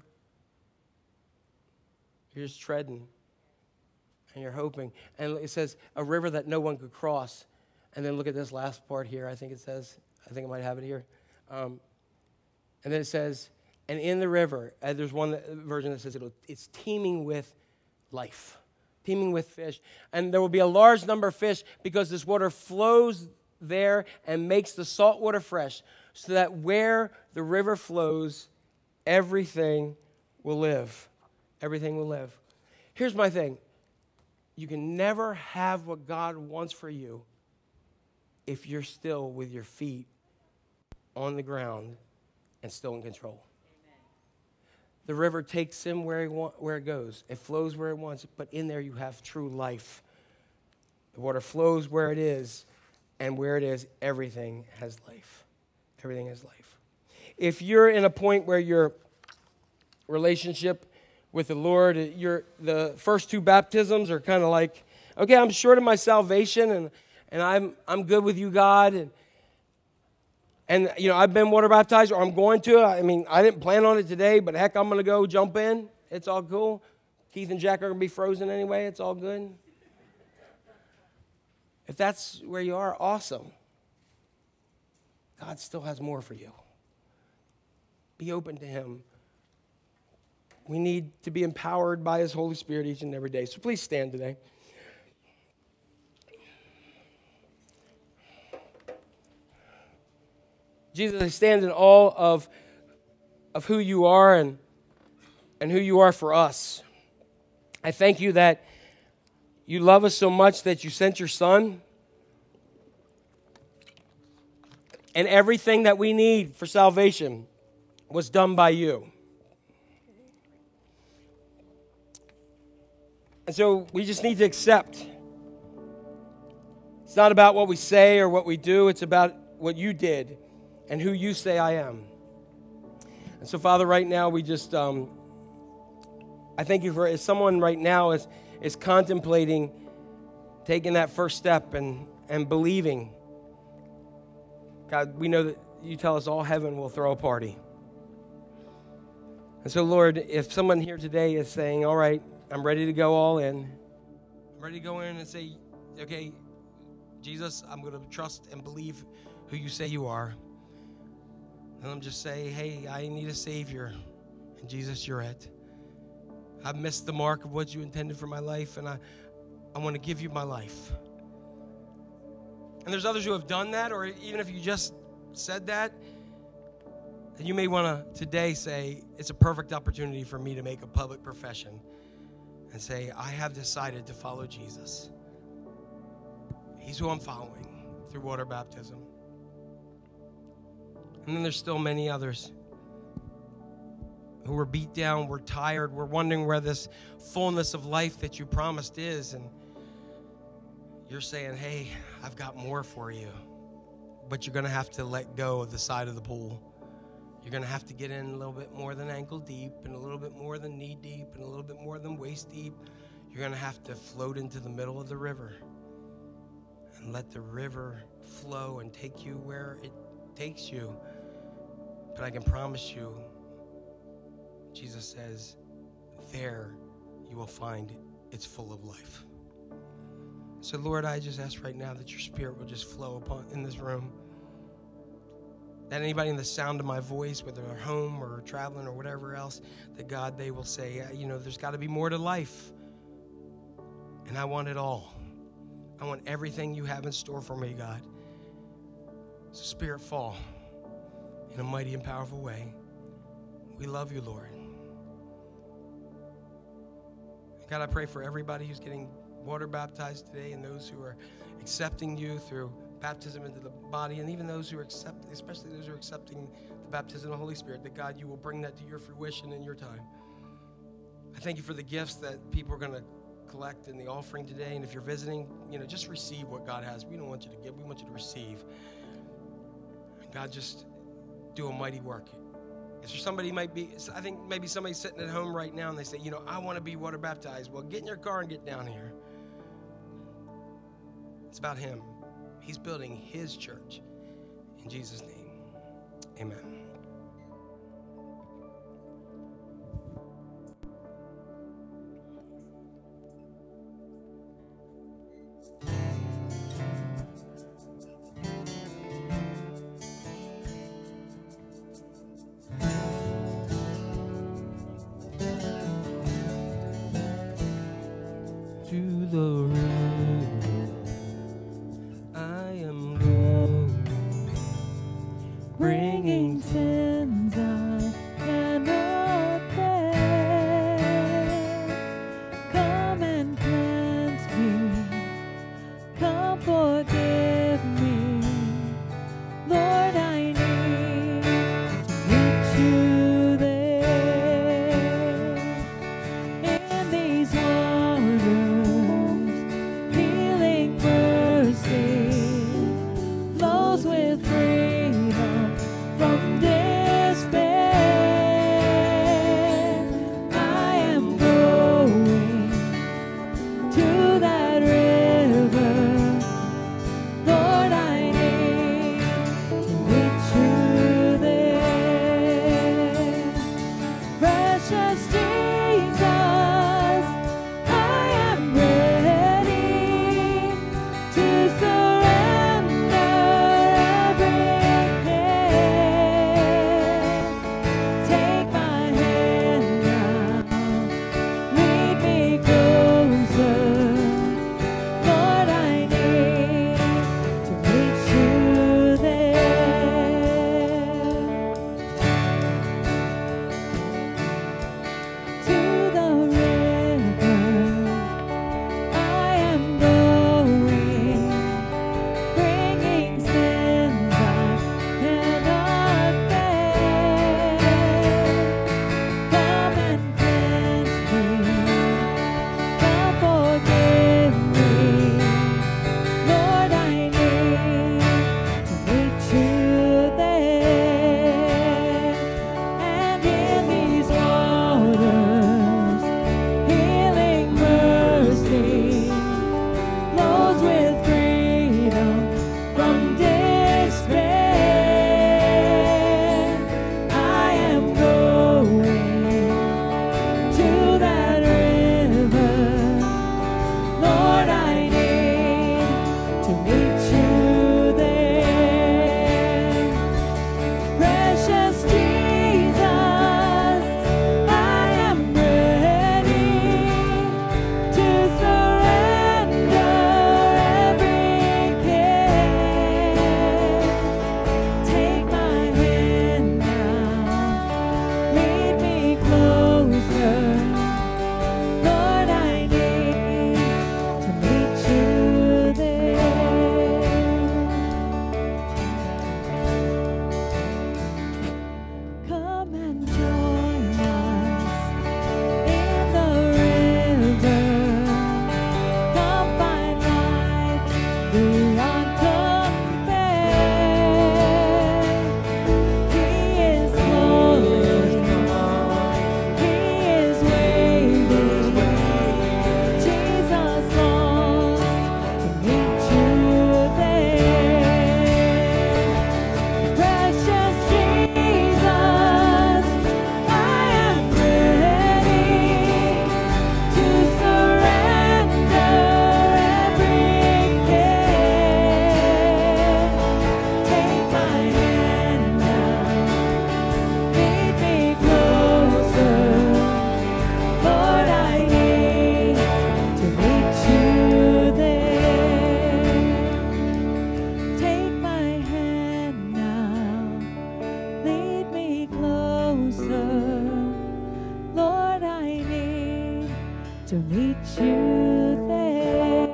you're just treading, and you're hoping. And it says, a river that no one could cross. And then look at this last part here. I think I might have it here. And then it says, and in the river, there's one version that says it's teeming with life, teeming with fish. And there will be a large number of fish because this water flows there and makes the salt water fresh, so that where the river flows, everything will live. Everything will live. Here's my thing. You can never have what God wants for you if you're still with your feet on the ground and still in control. Amen. The river takes him where it goes. It flows where it wants, but in there you have true life. The water flows where it is, and where it is, everything has life. Everything has life. If you're in a point where your relationship with the Lord, the first two baptisms are kind of like, okay, I'm short of my salvation, and I'm good with you, God, and you know, I've been water baptized, or I'm going to. I mean, I didn't plan on it today, but heck, I'm going to go jump in. It's all cool. Keith and Jack are going to be frozen anyway. It's all good. If that's where you are, awesome. God still has more for you. Be open to him. We need to be empowered by his Holy Spirit each and every day. So please stand today. Jesus, I stand in awe of who you are and who you are for us. I thank you that you love us so much that you sent your Son. And everything that we need for salvation was done by you. And so we just need to accept. It's not about what we say or what we do. It's about what you did and who you say I am. And so, Father, right now we just, I thank you for, if someone right now is contemplating taking that first step and believing, God, we know that you tell us all heaven will throw a party. And so, Lord, if someone here today is saying, all right, I'm ready to go all in. I'm ready to go in and say, okay, Jesus, I'm going to trust and believe who you say you are. And I'm just say, hey, I need a Savior. And Jesus, you're it. I've missed the mark of what you intended for my life, and I want to give you my life. And there's others who have done that, or even if you just said that, then you may want to today say, it's a perfect opportunity for me to make a public profession and say, I have decided to follow Jesus. He's who I'm following through water baptism. And then there's still many others who were beat down, were tired, were wondering where this fullness of life that you promised is. And you're saying, hey, I've got more for you. But you're going to have to let go of the side of the pool. You're going to have to get in a little bit more than ankle deep, and a little bit more than knee deep, and a little bit more than waist deep. You're going to have to float into the middle of the river and let the river flow and take you where it takes you. But I can promise you, Jesus says, there you will find it's full of life. So, Lord, I just ask right now that your Spirit will just flow upon in this room. That anybody in the sound of my voice, whether they're home or traveling or whatever else, that God, they will say, you know, there's got to be more to life. And I want it all. I want everything you have in store for me, God. So, Spirit, fall in a mighty and powerful way. We love you, Lord. God, I pray for everybody who's getting water baptized today and those who are accepting you through baptism into the body, and even those who are especially those who are accepting the baptism of the Holy Spirit, that God, you will bring that to your fruition in your time. I thank you for the gifts that people are going to collect in the offering today. And if you're visiting, you know, just receive what God has. We don't want you to give, we want you to receive. And God, just do a mighty work. If there's somebody I think maybe somebody's sitting at home right now and they say, you know, I want to be water baptized. Well, get in your car and get down here. It's about him. He's building his church. In Jesus' name, amen. To the river I am going, bringing sins I cannot bear. Come and cleanse me, come forgive me, Lord, I need to meet you there. In these waters, healing mercy flows with freedom from despair. I am going to that river, Lord, I need to meet you there. Precious Jesus, I am ready to surrender everything. Take my hand now, lead me closer. Lord, I need to meet you there. To the river I am going, bringing sins I cannot bear. Come and cleanse me, come forgive me, Lord, I need to meet you there. And in these waters, healing mercy flows with freedom from despair. I am going to that river, Lord, I need to meet you there. Precious Jesus, I am ready to surrender every care. Take my hand now, lead me closer. Lord, I need to meet you there. Come and join us in the river. Come find life beyond compare. He is calling, He is waiting. Jesus longs to meet you there. Precious Jesus, I am ready to surrender every care. Take my hand now, lead me closer. Lord, I need to meet you there. Take my hand now, lead me closer. Lord, I need to meet you there.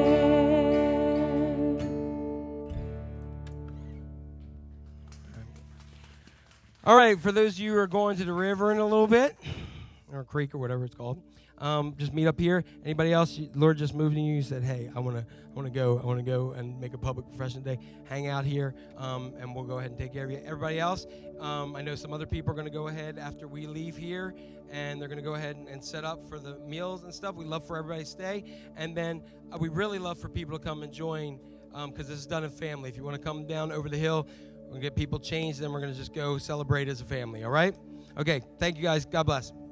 All right, for those of you who are going to the river in a little bit, or creek or whatever it's called, just meet up here. Anybody else, Lord just moved to you, said, hey, I want to go and make a public profession today. Hang out here, and we'll go ahead and take care of you. Everybody else, I know some other people are going to go ahead after we leave here, and they're going to go ahead and set up for the meals and stuff. We love for everybody to stay, and then we really love for people to come and join because this is done in family. If you want to come down over the hill, we're going to get people changed, then we're going to just go celebrate as a family, all right? Okay, thank you guys. God bless.